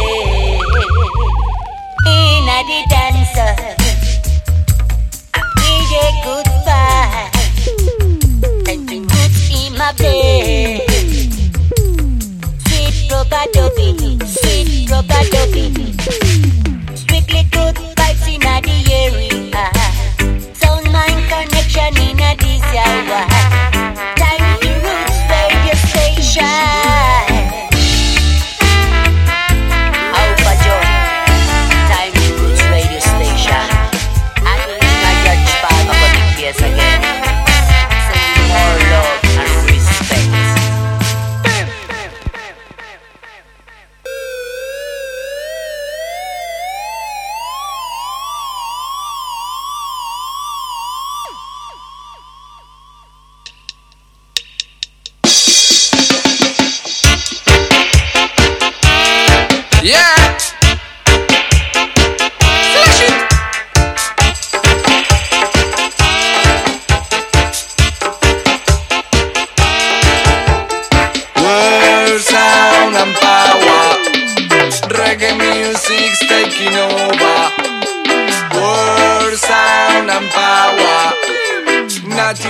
S22: In a the dancer, D J goodbye. Time to Roots in my play. Sweet rubber-dubby, sweet rubber-dubby. Strictly good vibes in a the area. Sound mind connection in a this hour. Time to Roots Radio Station. Alpha John. Time to Roots Radio Station. And we need my George Palmer for the case again. Sending more love and respect.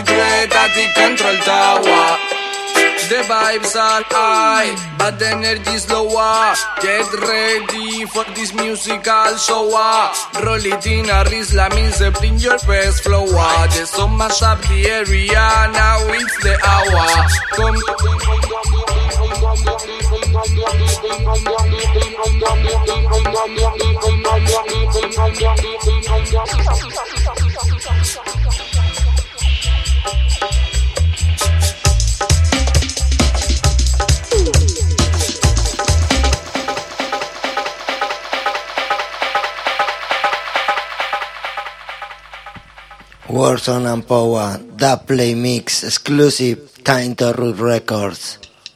S4: Natty Dread at the control tower. The vibes are high, but the energy's lower. Get ready for this musical show. Roll it in a Rizla means they bring your best flow. The sun mash up the area, now it's the hour. Come.
S6: Warzone and Power, Dub Play Mix, exclusive, Time to Root Records.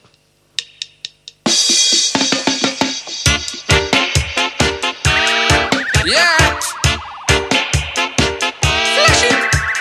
S4: Yeah. Flash it.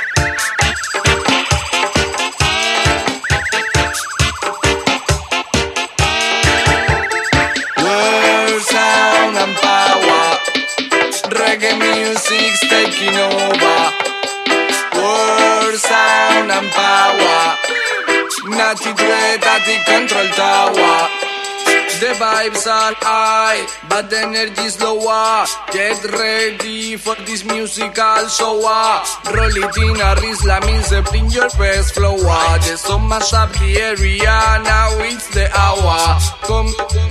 S4: World sound and power. Reggae music's taking over. World sound and power. Natty Dread at the control tower. The vibes are high, but the energy's lower. Get ready for this musical show. Roll it in a Rizla means they bring your best flow. The sun mash up the area, now it's the hour. Come.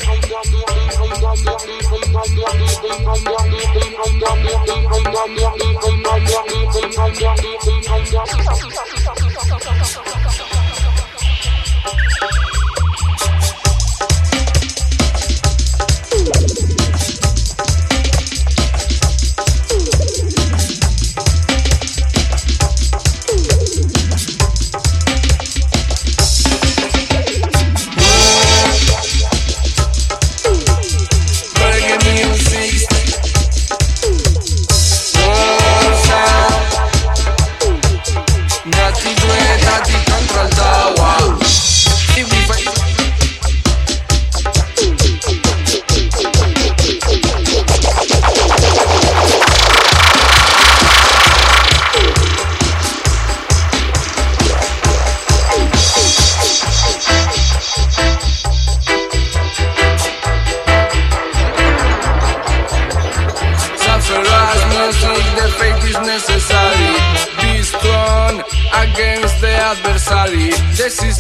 S4: This is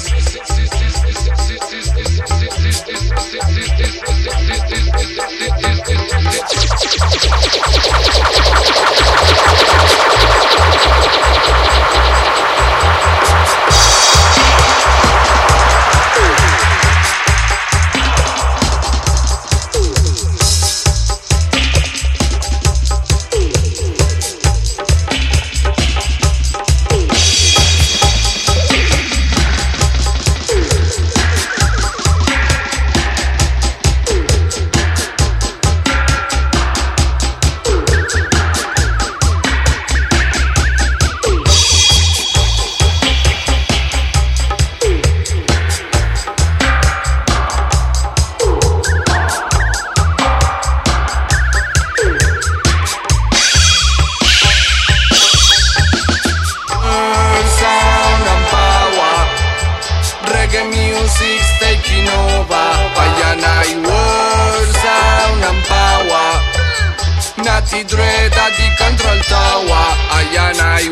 S4: Dread at the control tower. I and I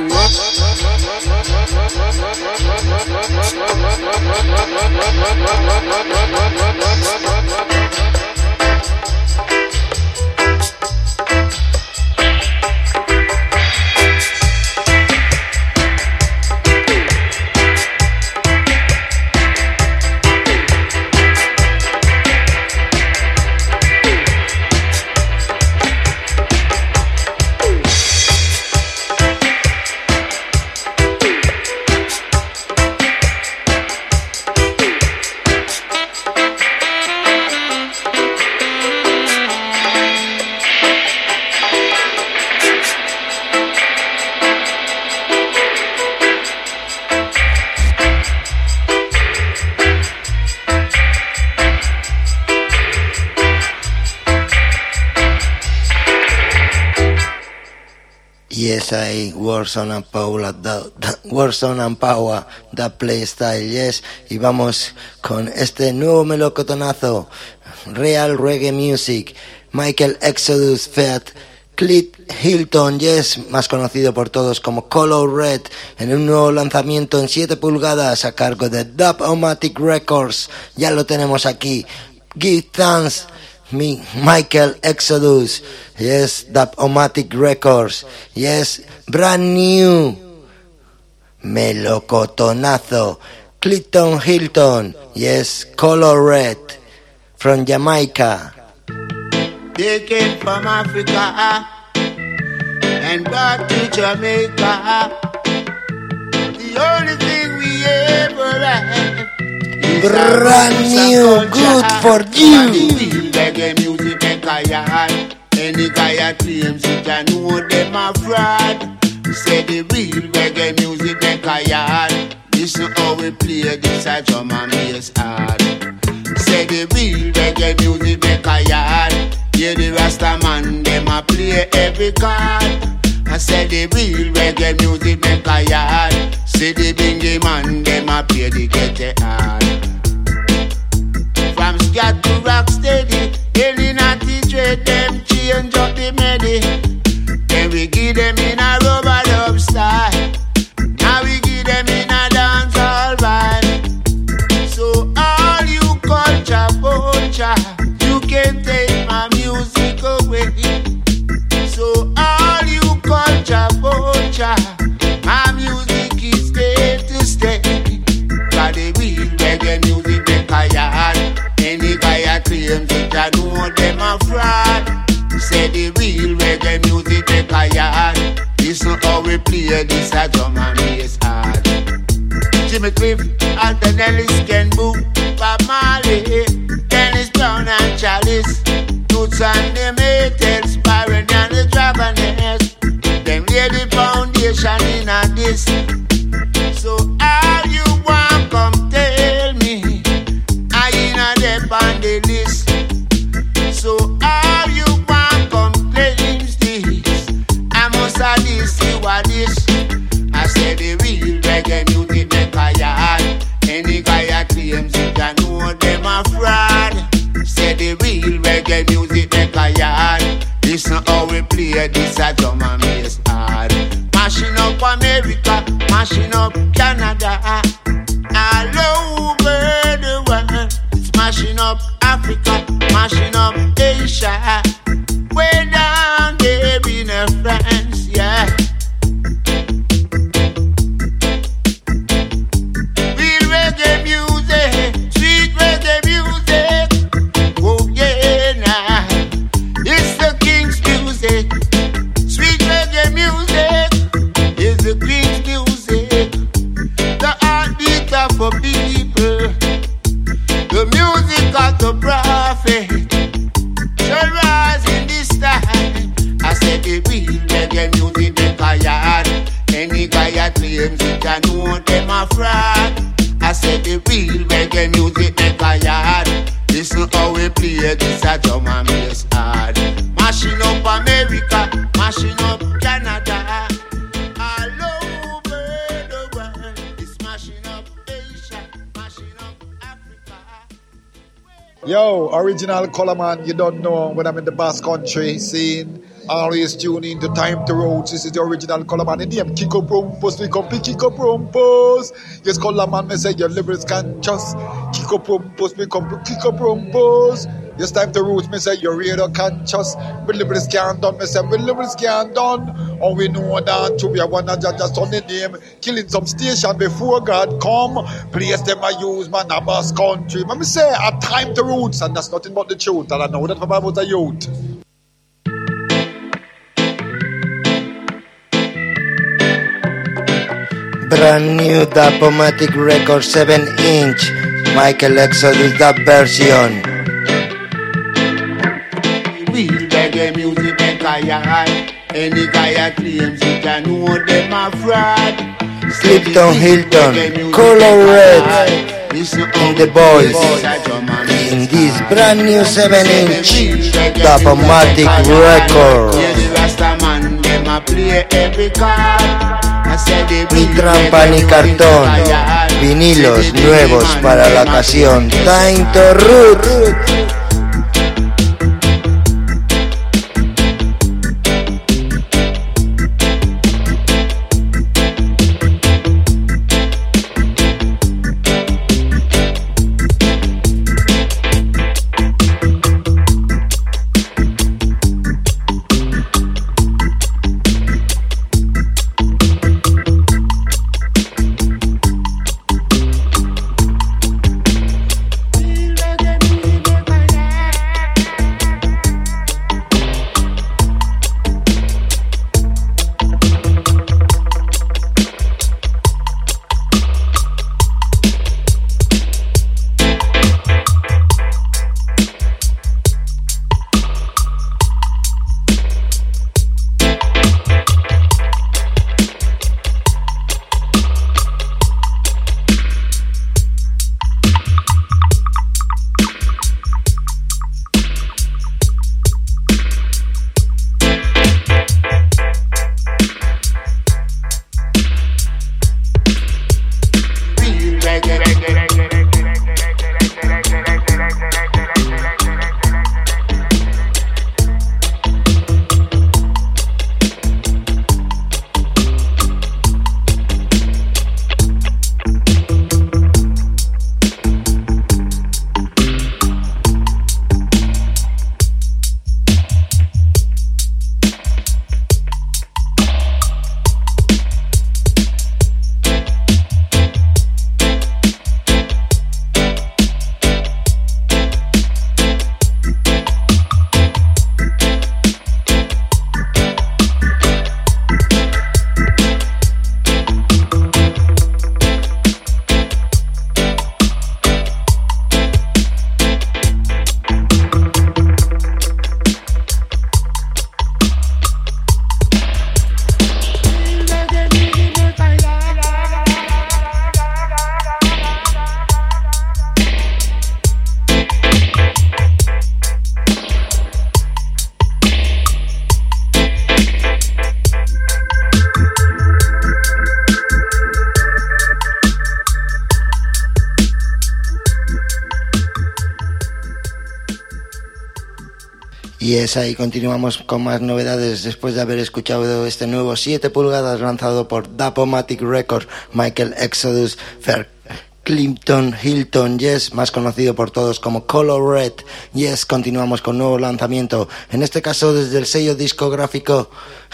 S6: ahí, Warzone and Power, da, da, Warzone and Power, da Playstyle, yes. Y vamos con este nuevo melocotonazo, Real Reggae Music, Michael Exodus Fat, Clint Hilton, yes, más conocido por todos como Color Red, en un nuevo lanzamiento en siete pulgadas a cargo de Dub-O-Matic Records. Ya lo tenemos aquí. Give thanks, me, Michael Exodus, yes, Dub-O-Matic Records, yes, brand new melocotonazo, Clinton Hilton, yes, Color Red, from Jamaica.
S7: They came from Africa and back to Jamaica. The only thing we ever had is
S6: brand new, good for you.
S7: Reggae music make a yard. Any guy that claims it, I know them a fraud. Say the real reggae music make a yard. Listen how we play this a drum and bass hard. Say the real reggae music make a yard. Yeah, the Rasta man, them a play every card. I said the real reggae music make a yard. See the bingy man, them a play the ghetto hard. From scat to rock steady, any natty trade, them change up the melody. Then we give them in a rubber dub style. Now we give them in a dance all vibe. So all you culture vulture, you can take my music away. So all you culture vulture, my music is here to stay. Cause the real reggae music make a yard. Any guy that claims it, I know them a fraud. Say the real reggae music make a yard. Listen how we play this a drum and bass hard. Jimmy Cliff, Alton Ellis, Ken Boom, Bob Marley, Dennis Brown and Chalice, Toots and them Haters, Byron and the Dragoness. Them lay the foundation in a this. So all you want come tell me, I in a dep on the list. So all you want come claims this, I must have this, you are this. I said the real reggae music make a yard. Any guy that claims it, I know them a fraud. Say the real reggae music make a yard. Listen how we play this a drum and bass hard. Mashing up America, mashing up Canada, all over the world. It's mashing up Africa, mashing up Asia, way down there in France, yeah. Real reggae music, sweet reggae music, oh yeah, nah. It's the King's music, sweet reggae music is the King's music, the heartbeat of a people, the music of the prophet shall rise in this time. I said the real reggae music make a yard. Any guy that claims it, I know them a fraud. I said the real reggae music make a yard. Listen how we play this a drum and bass hard. Mashing up America, mashing up Canada, all over the world. It's mashing up Asia, mashing up Africa.
S9: Yo, original color man, you don't know when I'm in the Basque country scene. Always tune in to Time to Roots. This is the original color man. The name Kiko Brumpus. We come Kiko Brumpus. Yes, color man, me say your lyrics can just Kiko Brumpus. We come Kiko Brumpus. Yes, Time to Roots. Me say your radio can just. We lyrics can't done. Me say we lyrics can't done. And we know that to be a one that just on the name. Killing some station before God come. Place them I use man a Basque country. But me say a Time to Roots. And that's nothing but the truth. And I know that from I was a youth.
S6: Brand new Dub-O-Matic Record seven inch Michael Exodus dub version.
S7: Real reggae music make a yard. Any guy that claims he can know them a fraud.
S6: Clifton Hilton, Color Red, and the boys in this brand new seven inch Dub-O-Matic Record.
S7: Yeah, the Rasta man them a play every card. I said the
S6: Ni trampa ni cartón, vinilos nuevos para la ocasión. Time to root. Y es ahí, continuamos con más novedades después de haber escuchado este nuevo siete pulgadas lanzado por Dapomatic Records, Michael Exodus, Fer Clinton Hilton, yes, más conocido por todos como Color Red. Yes, continuamos con nuevo lanzamiento, en este caso desde el sello discográfico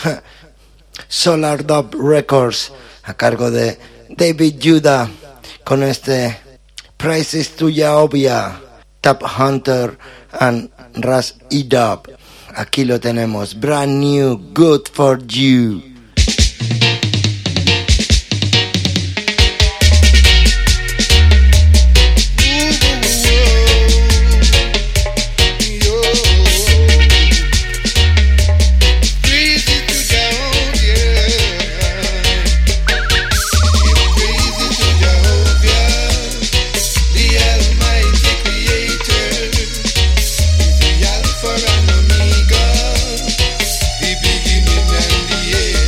S6: Solar Dub Records, a cargo de David Judah, con este Price is Tuya Obvia, Tap Hunter and Ras E-Dub. Aquí lo tenemos, brand new, good for you.
S11: Yeah.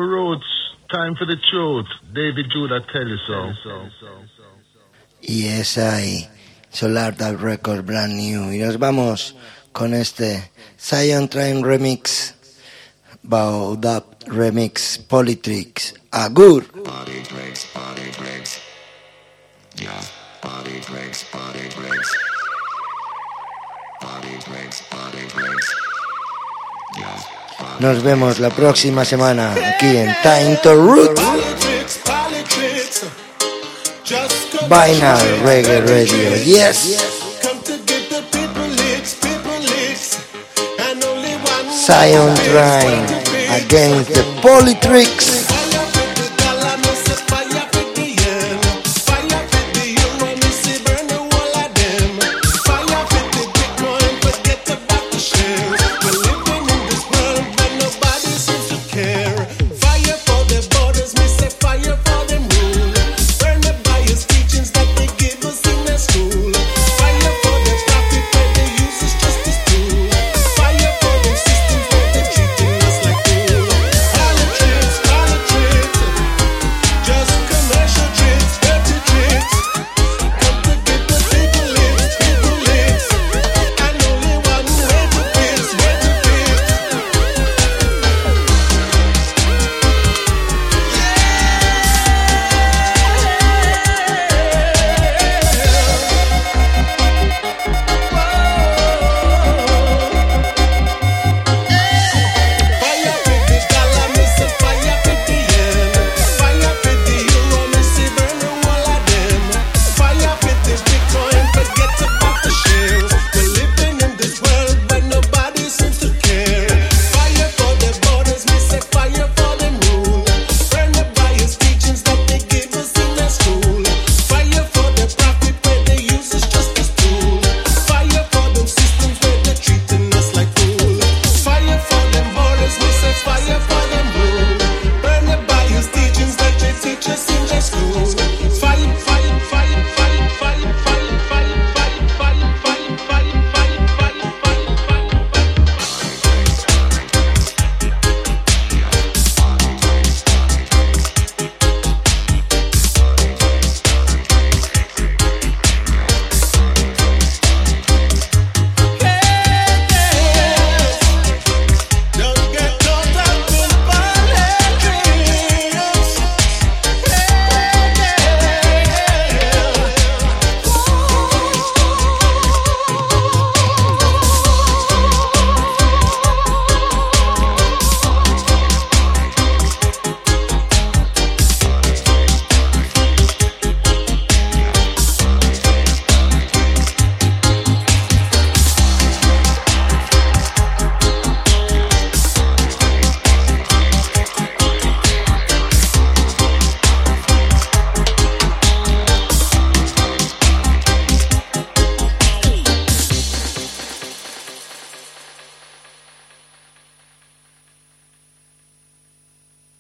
S11: roots, time for the truth. David Judah tell you so.
S6: Y es ahí, Solar Dub Record Brand New. Y nos vamos con este Zion Train Remix, Bao Dub Remix, Polytrix, Agur.
S5: Body breaks, body breaks. Yeah, body breaks, body breaks. Body breaks, body breaks. Yeah.
S6: Nos vemos la próxima semana aquí en Time to Roots. Vinyl Reggae Radio, yes. Zion Train against the Polytrix.